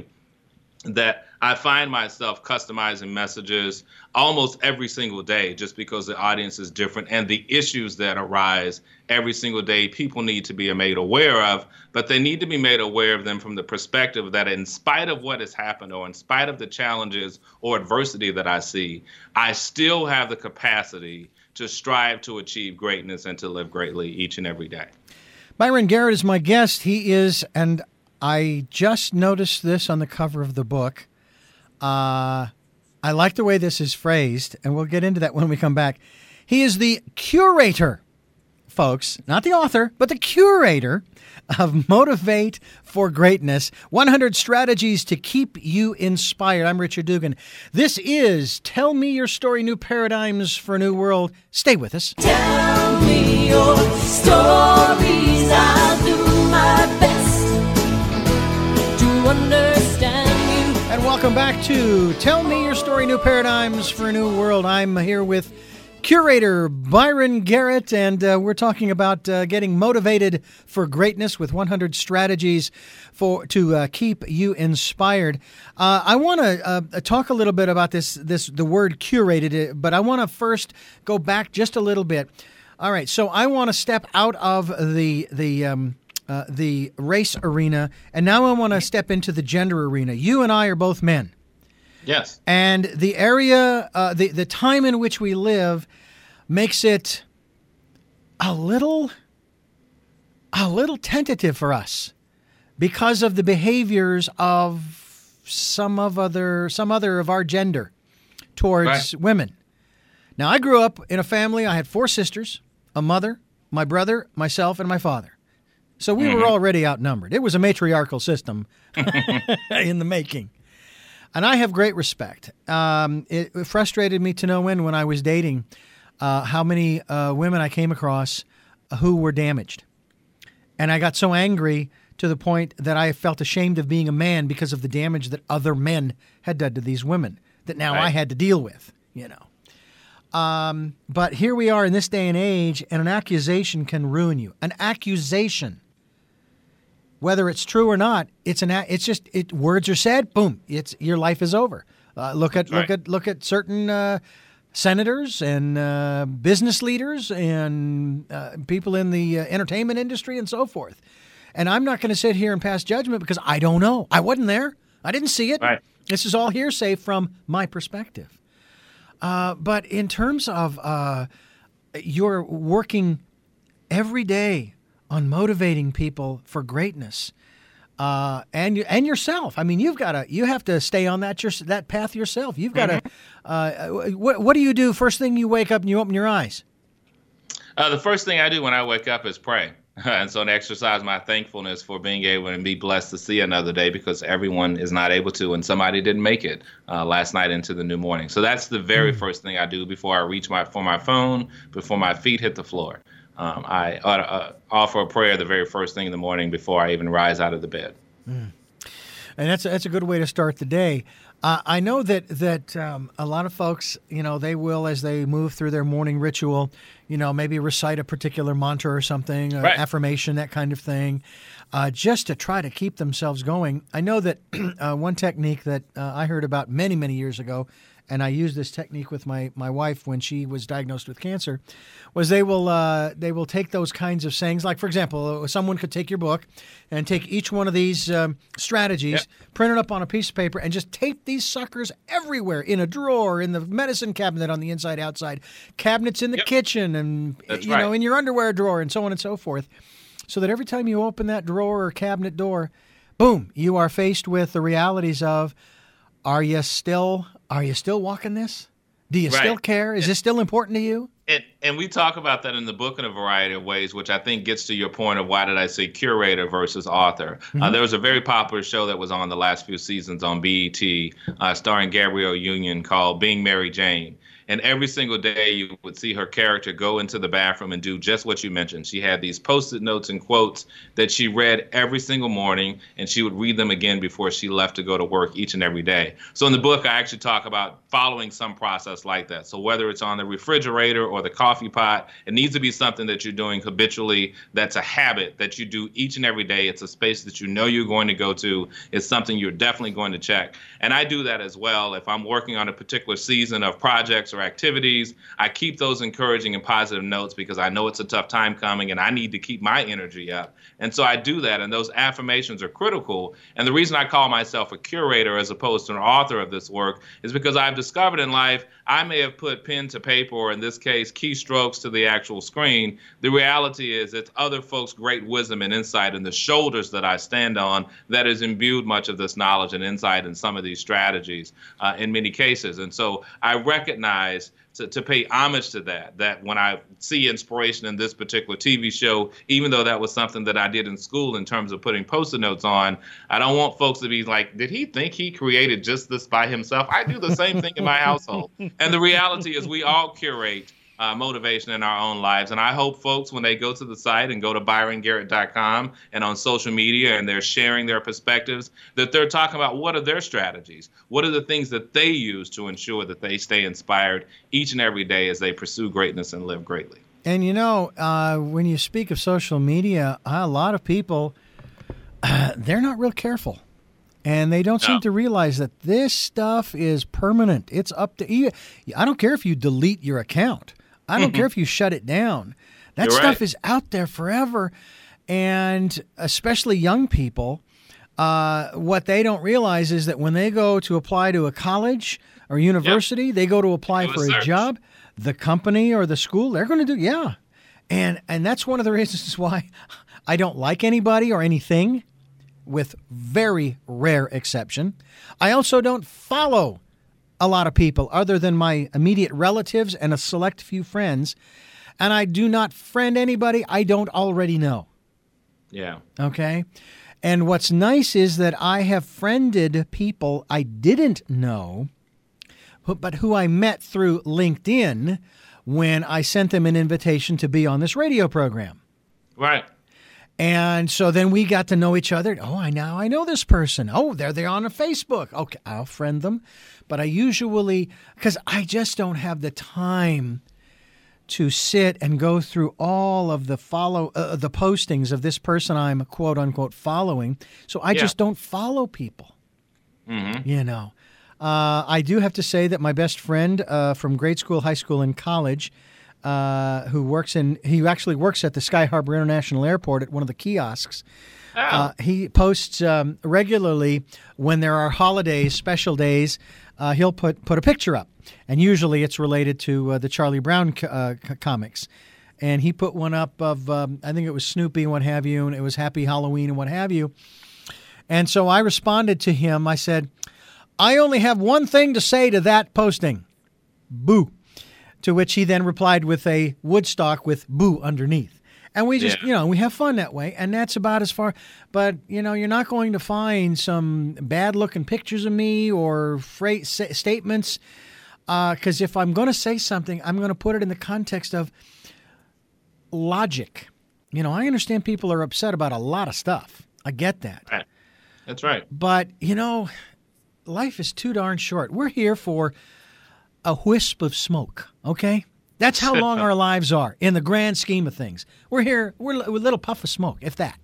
that I find myself customizing messages almost every single day just because the audience is different and the issues that arise every single day people need to be made aware of, but they need to be made aware of them from the perspective that in spite of what has happened or in spite of the challenges or adversity that I see, I still have the capacity to strive to achieve greatness and to live greatly each and every day. Byron Garrett is my guest. He is, and I just noticed this on the cover of the book. Uh, I like the way this is phrased, and we'll get into that when we come back. He is the curator, folks, not the author, but the curator of Motivate for Greatness, one hundred Strategies to Keep You Inspired. I'm Richard Dugan. This is Tell Me Your Story, New Paradigms for a New World. Stay with us. Tell me your stories. I'll do my best to understand you. And welcome back to Tell Me Your Story, New Paradigms for a New World. I'm here with curator Byron Garrett, and uh, we're talking about uh, getting motivated for greatness with one hundred strategies for to uh, keep you inspired. Uh, I want to uh, talk a little bit about this, this the word curated, but I want to first go back just a little bit. All right, so I want to step out of the the um, uh, the race arena, and now I want to step into the gender arena. You and I are both men. Yes. And the area, uh, the, the time in which we live makes it a little, a little tentative for us because of the behaviors of some of other, some other of our gender towards Right. women. Now, I grew up in a family. I had four sisters, a mother, my brother, myself, and my father. So we Mm-hmm. were already outnumbered. It was a matriarchal system in the making. And I have great respect. Um, it, it frustrated me to no end when I was dating uh, how many uh, women I came across who were damaged. And I got so angry to the point that I felt ashamed of being a man because of the damage that other men had done to these women that now Right. I had to deal with, you know. Um, but here we are in this day and age, and an accusation can ruin you. An accusation. Whether it's true or not, it's an. It's just it. Words are said. Boom. It's your life is over. Uh, look at That's right. look at look at certain uh, senators and uh, business leaders and uh, people in the uh, entertainment industry and so forth. And I'm not going to sit here and pass judgment because I don't know. I wasn't there. I didn't see it. Right. This is all hearsay from my perspective. Uh, but in terms of uh, you're working every day on motivating people for greatness, uh, and you, and yourself. I mean, you've got to you have to stay on that your, that path yourself. You've got to. Uh, what what do you do first thing you wake up and you open your eyes? Uh, the first thing I do when I wake up is pray. And so to exercise my thankfulness for being able to be blessed to see another day, because everyone is not able to, and somebody didn't make it uh, last night into the new morning. So that's the very mm. first thing I do before I reach my for my phone, before my feet hit the floor. Um, I uh, offer a prayer the very first thing in the morning before I even rise out of the bed. Mm. And that's a, that's a good way to start the day. Uh, I know that that um, a lot of folks, you know, they will, as they move through their morning ritual, you know, maybe recite a particular mantra or something, uh, right. affirmation, that kind of thing, uh, just to try to keep themselves going. I know that uh, one technique that uh, I heard about many, many years ago, and I used this technique with my, my wife when she was diagnosed with cancer, was they will uh, they will take those kinds of sayings. Like, for example, someone could take your book and take each one of these um, strategies, yep. print it up on a piece of paper, and just tape these suckers everywhere, in a drawer, in the medicine cabinet on the inside, outside, cabinets in the yep. kitchen, and That's you right. know, in your underwear drawer, and so on and so forth. So that every time you open that drawer or cabinet door, boom, you are faced with the realities of, are you still are you still walking this? Do you right. still care? Is and, this still important to you? And, and we talk about that in the book in a variety of ways, which I think gets to your point of why did I say curator versus author. Mm-hmm. Uh, there was a very popular show that was on the last few seasons on B E T, uh, starring Gabrielle Union, called Being Mary Jane. And every single day you would see her character go into the bathroom and do just what you mentioned. She had these Post-it notes and quotes that she read every single morning, and she would read them again before she left to go to work each and every day. So in the book, I actually talk about following some process like that. So whether it's on the refrigerator or the coffee pot, it needs to be something that you're doing habitually. That's a habit that you do each and every day. It's a space that you know you're going to go to. It's something you're definitely going to check. And I do that as well. If I'm working on a particular season of projects or activities, I keep those encouraging and positive notes because I know it's a tough time coming and I need to keep my energy up. And so I do that, and those affirmations are critical. And the reason I call myself a curator as opposed to an author of this work is because I've discovered in life I may have put pen to paper, or in this case, keystrokes to the actual screen. The reality is it's other folks' great wisdom and insight and the shoulders that I stand on that has imbued much of this knowledge and insight in some of these strategies uh, in many cases. And so I recognize To, to pay homage to that, that when I see inspiration in this particular T V show, even though that was something that I did in school in terms of putting Post-it notes on, I don't want folks to be like, did he think he created just this by himself? I do the same thing in my household. And the reality is we all curate Uh, motivation in our own lives. And I hope folks, when they go to the site and go to Byron Garrett dot com and on social media and they're sharing their perspectives, that they're talking about what are their strategies? What are the things that they use to ensure that they stay inspired each and every day as they pursue greatness and live greatly? And, you know, uh, when you speak of social media, a lot of people, uh, they're not real careful. And they don't seem no. to realize that this stuff is permanent. It's up to you. I don't care if you delete your account. I don't care if you shut it down. That You're stuff right. is out there forever. And especially young people, Uh, what they don't realize is that when they go to apply to a college or university, yep. they go to apply for a search. job, the company or the school, they're going to do, yeah. And and that's one of the reasons why I don't like anybody or anything, with very rare exception. I also don't follow a lot of people other than my immediate relatives and a select few friends. And I do not friend anybody I don't already know. Yeah. Okay? And what's nice is that I have friended people I didn't know, but who I met through LinkedIn when I sent them an invitation to be on this radio program. Right. And so then we got to know each other. Oh, I now I know this person. Oh, they're they're on a Facebook. Okay, I'll friend them. But I usually, because I just don't have the time to sit and go through all of the follow uh, the postings of this person I'm quote unquote following. So I yeah. just don't follow people. Mm-hmm. You know, uh, I do have to say that my best friend uh, from grade school, high school, and college, uh, who works in he actually works at the Sky Harbor International Airport at one of the kiosks. Oh. Uh, he posts um, regularly when there are holidays, special days. Uh, he'll put put a picture up, and usually it's related to uh, the Charlie Brown co- uh, c- comics. And he put one up of, um, I think it was Snoopy and what have you, and it was Happy Halloween and what have you. And so I responded to him. I said, I only have one thing to say to that posting. Boo. To which he then replied with a Woodstock with boo underneath. And we just, yeah. you know, we have fun that way. And that's about as far. But, you know, you're not going to find some bad-looking pictures of me or fra- statements. Because uh, if I'm going to say something, I'm going to put it in the context of logic. You know, I understand people are upset about a lot of stuff. I get that. Right. That's right. But, you know, life is too darn short. We're here for a wisp of smoke, okay? That's how long our lives are in the grand scheme of things. We're here, we're a little puff of smoke, if that.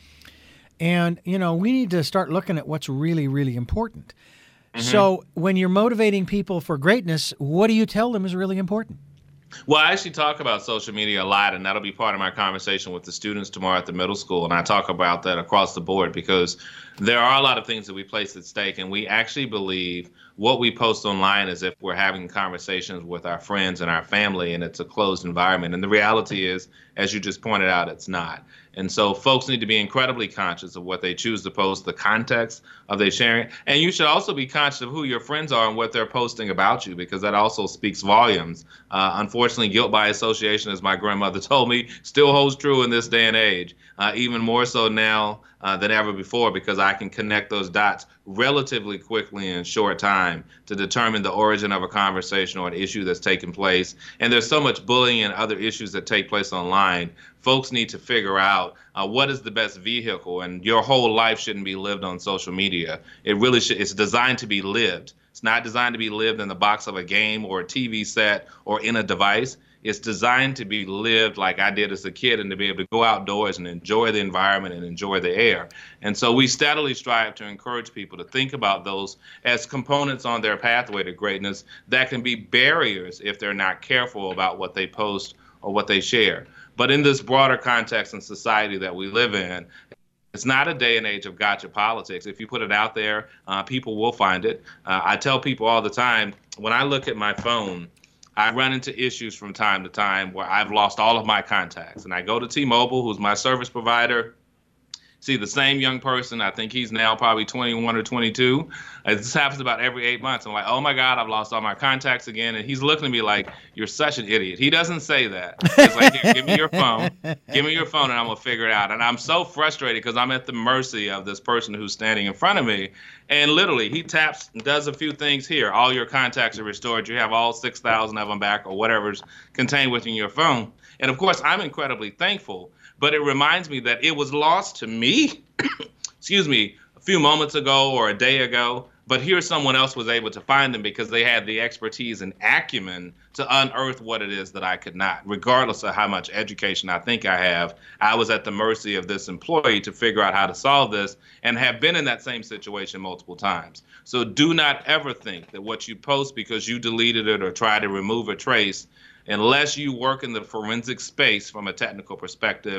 And, you know, we need to start looking at what's really, really important. Mm-hmm. So when you're motivating people for greatness, what do you tell them is really important? Well, I actually talk about social media a lot, and that'll be part of my conversation with the students tomorrow at the middle school. And I talk about that across the board because there are a lot of things that we place at stake, and we actually believe what we post online is if we're having conversations with our friends and our family, and it's a closed environment. And the reality is, as you just pointed out, it's not. And so folks need to be incredibly conscious of what they choose to post, the context of their sharing. And you should also be conscious of who your friends are and what they're posting about you, because that also speaks volumes. Uh, unfortunately, guilt by association, as my grandmother told me, still holds true in this day and age, uh, even more so now uh, than ever before, because I can connect those dots relatively quickly in a short time to determine the origin of a conversation or an issue that's taking place. And there's so much bullying and other issues that take place online. Folks need to figure out uh, what is the best vehicle, and your whole life shouldn't be lived on social media. It really should. It's designed to be lived. It's not designed to be lived in the box of a game or a T V set or in a device. It's designed to be lived like I did as a kid, and to be able to go outdoors and enjoy the environment and enjoy the air. And so we steadily strive to encourage people to think about those as components on their pathway to greatness that can be barriers if they're not careful about what they post or what they share. But in this broader context and society that we live in, it's not a day and age of gotcha politics. If you put it out there, uh, people will find it. Uh, I tell people all the time, when I look at my phone, I run into issues from time to time where I've lost all of my contacts. And I go to T-Mobile, who's my service provider, see the same young person. I think he's now probably twenty-one or twenty-two. Uh, this happens about every eight months. I'm like, oh, my God, I've lost all my contacts again. And he's looking at me like, you're such an idiot. He doesn't say that. He's like, here, give me your phone. Give me your phone, and I'm going to figure it out. And I'm so frustrated because I'm at the mercy of this person who's standing in front of me. And literally, he taps and does a few things here. All your contacts are restored. You have all six thousand of them back, or whatever's contained within your phone. And, of course, I'm incredibly thankful. But it reminds me that it was lost to me, excuse me, a few moments ago or a day ago. But here someone else was able to find them because they had the expertise and acumen to unearth what it is that I could not. Regardless of how much education I think I have, I was at the mercy of this employee to figure out how to solve this, and have been in that same situation multiple times. So do not ever think that what you post because you deleted it or tried to remove a trace, unless you work in the forensic space from a technical perspective,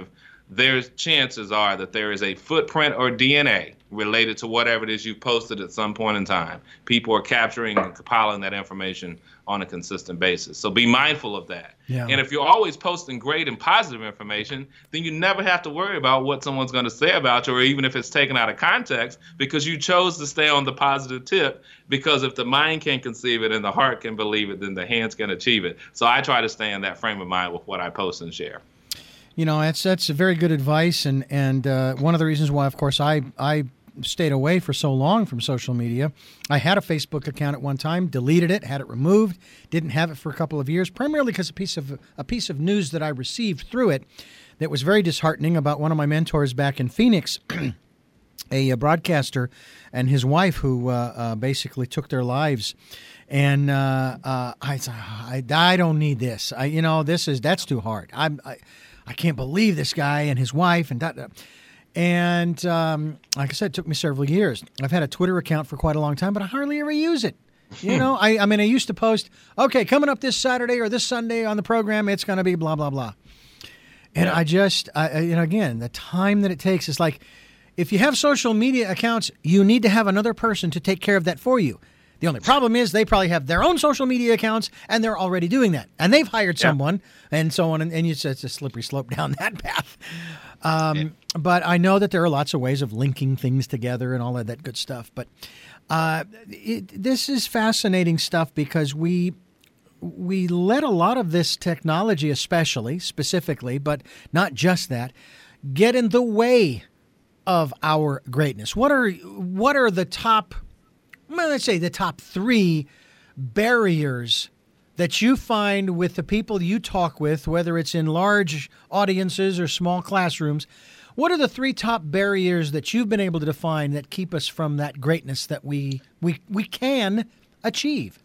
there's chances are that there is a footprint or D N A related to whatever it is you posted at some point in time. People are capturing and compiling that information on a consistent basis. So be mindful of that. Yeah. And if you're always posting great and positive information, then you never have to worry about what someone's going to say about you, or even if it's taken out of context, because you chose to stay on the positive tip. Because if the mind can conceive it and the heart can believe it, then the hands can achieve it. So I try to stay in that frame of mind with what I post and share. You know, that's that's very good advice, and and uh, one of the reasons why, of course, I I stayed away for so long from social media. I had a Facebook account at one time, deleted it, had it removed, didn't have it for a couple of years, primarily because a piece of a piece of news that I received through it that was very disheartening about one of my mentors back in Phoenix, a, a broadcaster, and his wife who uh, uh, basically took their lives. And uh, uh, I, I I don't need this. I you know this is that's too hard. I'm I, I can't believe this guy and his wife and that. And um, like I said, it took me several years. I've had a Twitter account for quite a long time, but I hardly ever use it. You know, I, I mean, I used to post, okay, coming up this Saturday or this Sunday on the program, it's going to be blah, blah, blah. And yeah. I just, I, you know, again, the time that it takes is like, if you have social media accounts, you need to have another person to take care of that for you. The only problem is they probably have their own social media accounts, and they're already doing that. And they've hired yeah. someone, and so on, and, and it's, it's a slippery slope down that path. Um, yeah. But I know that there are lots of ways of linking things together and all of that good stuff. But uh, it, this is fascinating stuff because we we let a lot of this technology, especially, specifically, but not just that, get in the way of our greatness. What are what are the top, well, let's say the top three barriers that you find with the people you talk with, whether it's in large audiences or small classrooms? What are the three top barriers that you've been able to define that keep us from that greatness that we we, we can achieve?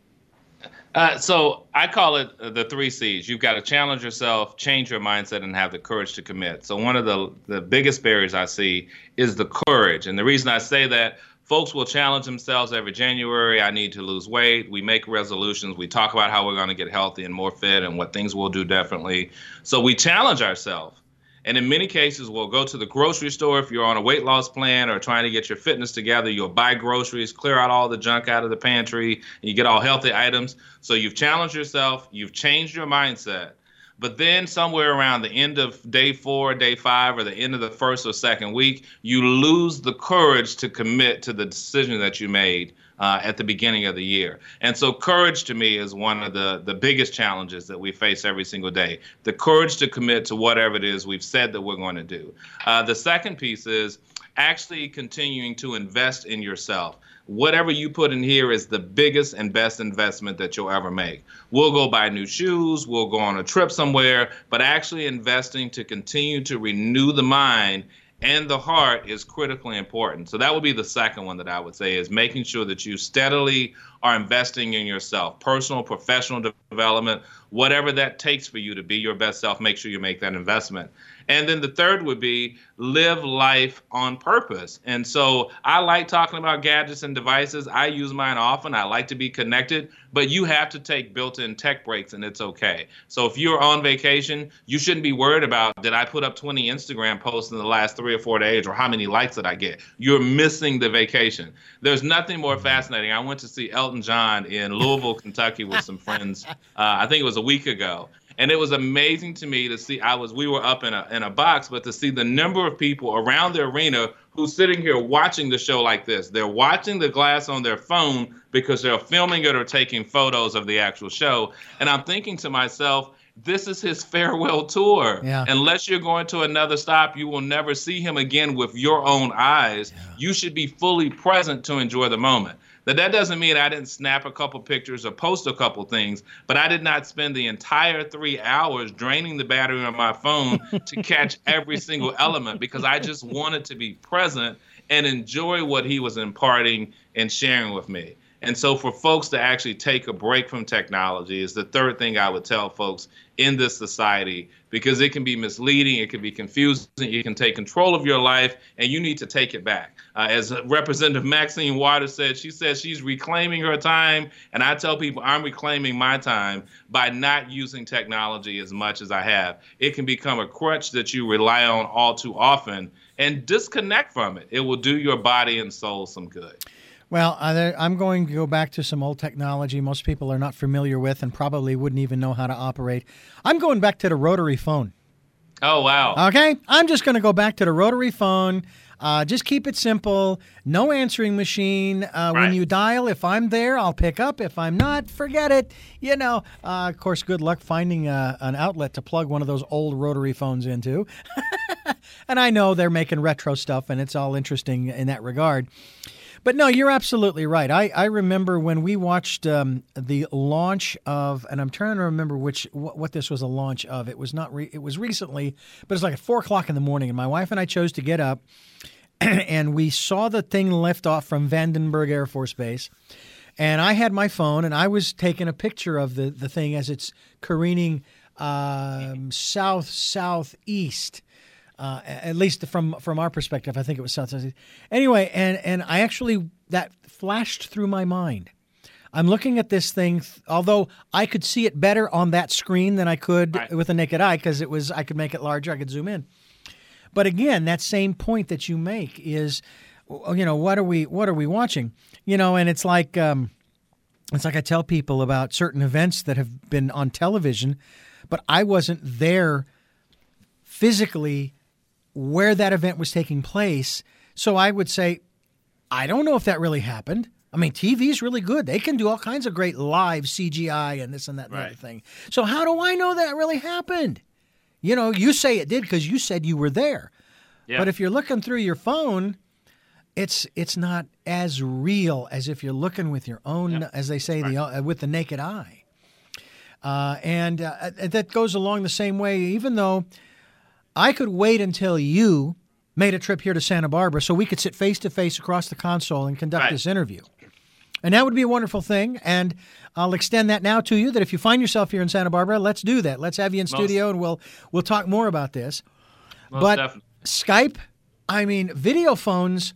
Uh, so I call it the three C's. You've got to challenge yourself, change your mindset, and have the courage to commit. So one of the, the biggest barriers I see is the courage. And the reason I say that, folks will challenge themselves every January. I need to lose weight. We make resolutions. We talk about how we're going to get healthy and more fit and what things we'll do differently. So we challenge ourselves. And in many cases, we'll go to the grocery store if you're on a weight loss plan or trying to get your fitness together. You'll buy groceries, clear out all the junk out of the pantry, and you get all healthy items. So you've challenged yourself. You've changed your mindset. But then somewhere around the end of day four, day five, or the end of the first or second week, you lose the courage to commit to the decision that you made uh, at the beginning of the year. And so courage to me is one of the, the biggest challenges that we face every single day. The courage to commit to whatever it is we've said that we're going to do. Uh, the second piece is actually continuing to invest in yourself. Whatever you put in here is the biggest and best investment that you'll ever make. We'll go buy new shoes, we'll go on a trip somewhere, but actually investing to continue to renew the mind and the heart is critically important. So that would be the second one that I would say, is making sure that you steadily are investing in yourself, personal, professional development, whatever that takes for you to be your best self, make sure you make that investment. And then the third would be live life on purpose. And so I like talking about gadgets and devices. I use mine often. I like to be connected, but you have to take built-in tech breaks, and it's okay. So if you're on vacation, you shouldn't be worried about, did I put up twenty Instagram posts in the last three or four days, or how many likes did I get? You're missing the vacation. There's nothing more fascinating. I went to see Elton John in Louisville, Kentucky with some friends. Uh, I think it was a week ago. And it was amazing to me to see, I was, we were up in a in a box, but to see the number of people around the arena who's sitting here watching the show like this. They're watching the glass on their phone because they're filming it or taking photos of the actual show. And I'm thinking to myself, this is his farewell tour. Yeah. Unless you're going to another stop, you will never see him again with your own eyes. Yeah. You should be fully present to enjoy the moment. Now, that doesn't mean I didn't snap a couple pictures or post a couple things, but I did not spend the entire three hours draining the battery on my phone to catch every single element, because I just wanted to be present and enjoy what he was imparting and sharing with me. And so for folks to actually take a break from technology is the third thing I would tell folks in this society, because it can be misleading, it can be confusing, it can take control of your life, and you need to take it back. Uh, as Representative Maxine Waters said, she says she's reclaiming her time, and I tell people I'm reclaiming my time by not using technology as much as I have. It can become a crutch that you rely on all too often, and disconnect from it. It will do your body and soul some good. Well, I'm going to go back to some old technology most people are not familiar with and probably wouldn't even know how to operate. I'm going back to the rotary phone. Oh, wow. Okay? I'm just going to go back to the rotary phone. Uh, just keep it simple. No answering machine. Uh, right. When you dial, if I'm there, I'll pick up. If I'm not, forget it. You know, uh, of course, good luck finding uh, an outlet to plug one of those old rotary phones into. And I know they're making retro stuff, and it's all interesting in that regard. But no, you're absolutely right. I, I remember when we watched um, the launch of, and I'm trying to remember which what, what this was a launch of. It was not. Re, it was recently, but it was like at four o'clock in the morning, and my wife and I chose to get up, and we saw the thing lift off from Vandenberg Air Force Base, and I had my phone, and I was taking a picture of the the thing as it's careening um, south southeast. Uh, at least from from our perspective, I think it was South Southeast. Anyway, and, and I actually, that flashed through my mind. I'm looking at this thing, although I could see it better on that screen than I could right. with a naked eye, because it was I could make it larger, I could zoom in. But again, that same point that you make is, you know, what are we what are we watching? You know, and it's like um, it's like I tell people about certain events that have been on television, but I wasn't there physically where that event was taking place. So I would say, I don't know if that really happened. I mean, T V is really good. They can do all kinds of great live C G I and this and that and right. other thing. So how do I know that really happened? You know, you say it did because you said you were there. Yeah. But if you're looking through your phone, it's it's not as real as if you're looking with your own, yeah. as they say, right. the uh, with the naked eye. Uh, and uh, that goes along the same way, even though I could wait until you made a trip here to Santa Barbara so we could sit face-to-face across the console and conduct right. this interview. And that would be a wonderful thing. And I'll extend that now to you, that if you find yourself here in Santa Barbara, let's do that. Let's have you in Most, studio, and we'll we'll talk more about this. Most but definitely. Skype, I mean, video phones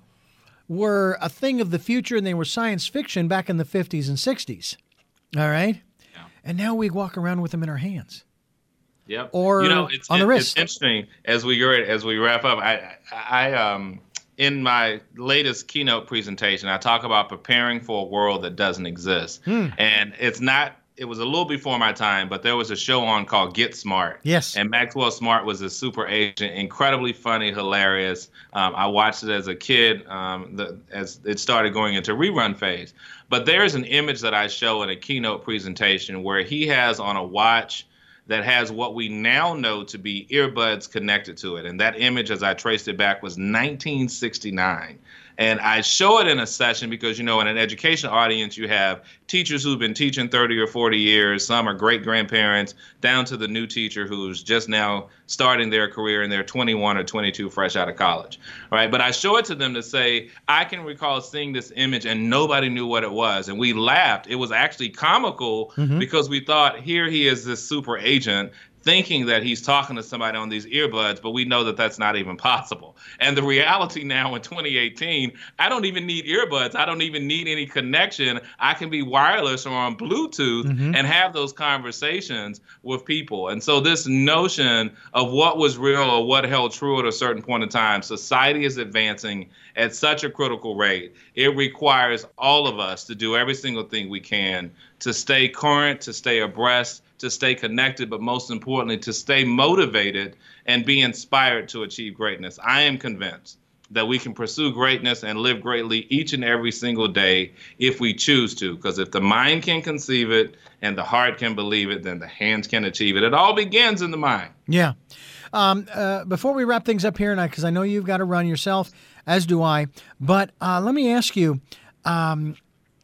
were a thing of the future, and they were science fiction back in the fifties and sixties. All right? Yeah. And now we walk around with them in our hands. Yep. Or you know, it's, on the it, wrist. It's interesting as we as we wrap up. I, I um in my latest keynote presentation, I talk about preparing for a world that doesn't exist, hmm. and it's not. It was a little before my time, but there was a show on called Get Smart. Yes. And Maxwell Smart was a super agent, incredibly funny, hilarious. Um, I watched it as a kid um, the, as it started going into rerun phase. But there's an image that I show in a keynote presentation where he has on a watch that has what we now know to be earbuds connected to it. And that image, as I traced it back, was nineteen sixty-nine. And I show it in a session because, you know, in an education audience, you have teachers who've been teaching thirty or forty years. Some are great-grandparents, down to the new teacher who's just now starting their career and they're twenty-one or twenty-two fresh out of college. All right. But I show it to them to say, I can recall seeing this image and nobody knew what it was. And we laughed. It was actually comical mm-hmm. because we thought, here he is, this super agent, thinking that he's talking to somebody on these earbuds, but we know that that's not even possible. And the reality now in twenty eighteen, I don't even need earbuds. I don't even need any connection. I can be wireless or on Bluetooth mm-hmm. and have those conversations with people. And so this notion of what was real or what held true at a certain point in time, society is advancing at such a critical rate. It requires all of us to do every single thing we can to stay current, to stay abreast, to stay connected, but most importantly, to stay motivated and be inspired to achieve greatness. I am convinced that we can pursue greatness and live greatly each and every single day if we choose to, because if the mind can conceive it and the heart can believe it, then the hands can achieve it. It all begins in the mind. Yeah. Um, uh, before we wrap things up here, because I know you've got to run yourself, as do I, but uh, let me ask you, um,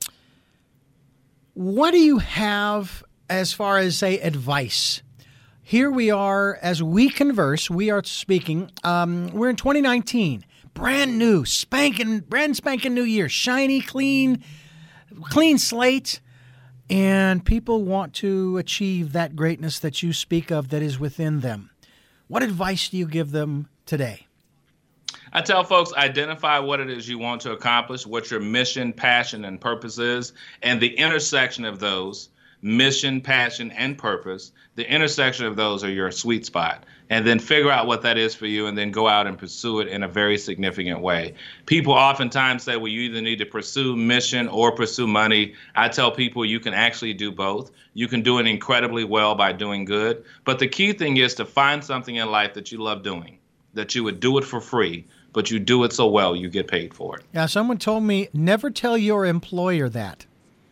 what do you have as far as, say, advice? Here we are, as we converse, we are speaking, um, we're in twenty nineteen, brand new, spanking, brand spanking new year, shiny, clean, clean slate, and people want to achieve that greatness that you speak of that is within them. What advice do you give them today? I tell folks, identify what it is you want to accomplish, what your mission, passion, and purpose is, and the intersection of those, mission, passion, and purpose, the intersection of those are your sweet spot. And then figure out what that is for you and then go out and pursue it in a very significant way. People oftentimes say, well, you either need to pursue mission or pursue money. I tell people you can actually do both. You can do it incredibly well by doing good. But the key thing is to find something in life that you love doing, that you would do it for free, but you do it so well you get paid for it. Yeah, someone told me, never tell your employer that.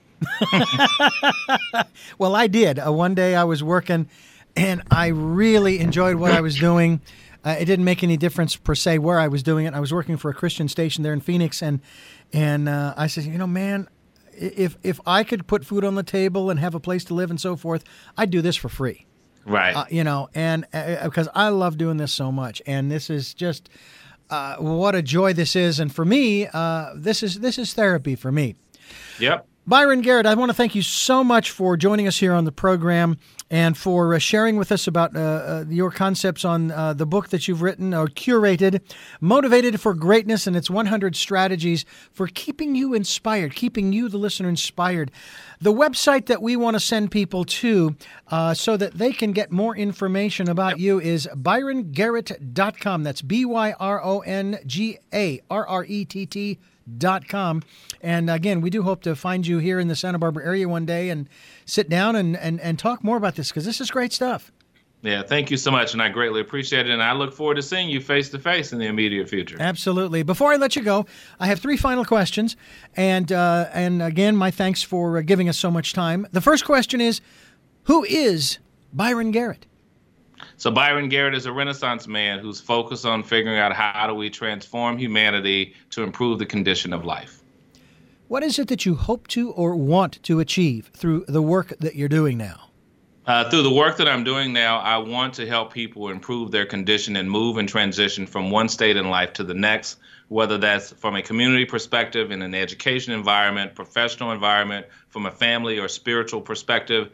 Well, I did. Uh, one day I was working, and I really enjoyed what I was doing. Uh, it didn't make any difference per se where I was doing it. I was working for a Christian station there in Phoenix, and and uh, I said, you know, man, if if I could put food on the table and have a place to live and so forth, I'd do this for free. Right. Uh, you know, and because uh, I love doing this so much, and this is just uh, what a joy this is, and for me, uh, this is this is therapy for me. Yep. Byron Garrett, I want to thank you so much for joining us here on the program and for uh, sharing with us about uh, uh, your concepts on uh, the book that you've written or curated, Motivated for Greatness, and its one hundred strategies for keeping you inspired, keeping you, the listener, inspired. The website that we want to send people to uh, so that they can get more information about you is byron garrett dot com. That's B Y R O N G A R R E T T dot com. And again, we do hope to find you here in the Santa Barbara area one day and sit down and, and, and talk more about this, because this is great stuff. Yeah, thank you so much, and I greatly appreciate it, and I look forward to seeing you face-to-face in the immediate future. Absolutely. Before I let you go, I have three final questions, and uh, and again, my thanks for giving us so much time. The first question is, who is Byron Garrett? So Byron Garrett is a Renaissance man who's focused on figuring out how do we transform humanity to improve the condition of life. What is it that you hope to or want to achieve through the work that you're doing now? Uh, through the work that I'm doing now, I want to help people improve their condition and move and transition from one state in life to the next, whether that's from a community perspective, in an education environment, professional environment, from a family or spiritual perspective,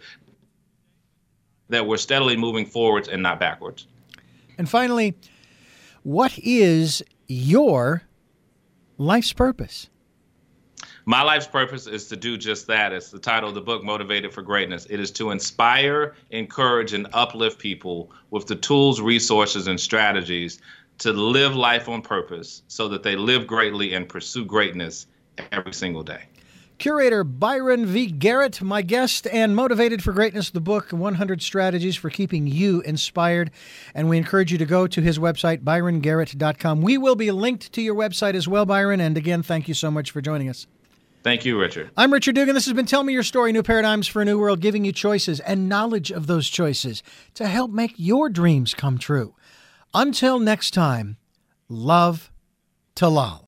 that we're steadily moving forwards and not backwards. And finally, what is your life's purpose? My life's purpose is to do just that. It's the title of the book, Motivated for Greatness. It is to inspire, encourage, and uplift people with the tools, resources, and strategies to live life on purpose so that they live greatly and pursue greatness every single day. Curator Byron V. Garrett, my guest, and Motivated for Greatness, the book, one hundred Strategies for Keeping You Inspired. And we encourage you to go to his website, byron garrett dot com. We will be linked to your website as well, Byron. And again, thank you so much for joining us. Thank you, Richard. I'm Richard Dugan. This has been Tell Me Your Story, New Paradigms for a New World, giving you choices and knowledge of those choices to help make your dreams come true. Until next time, love, Talal.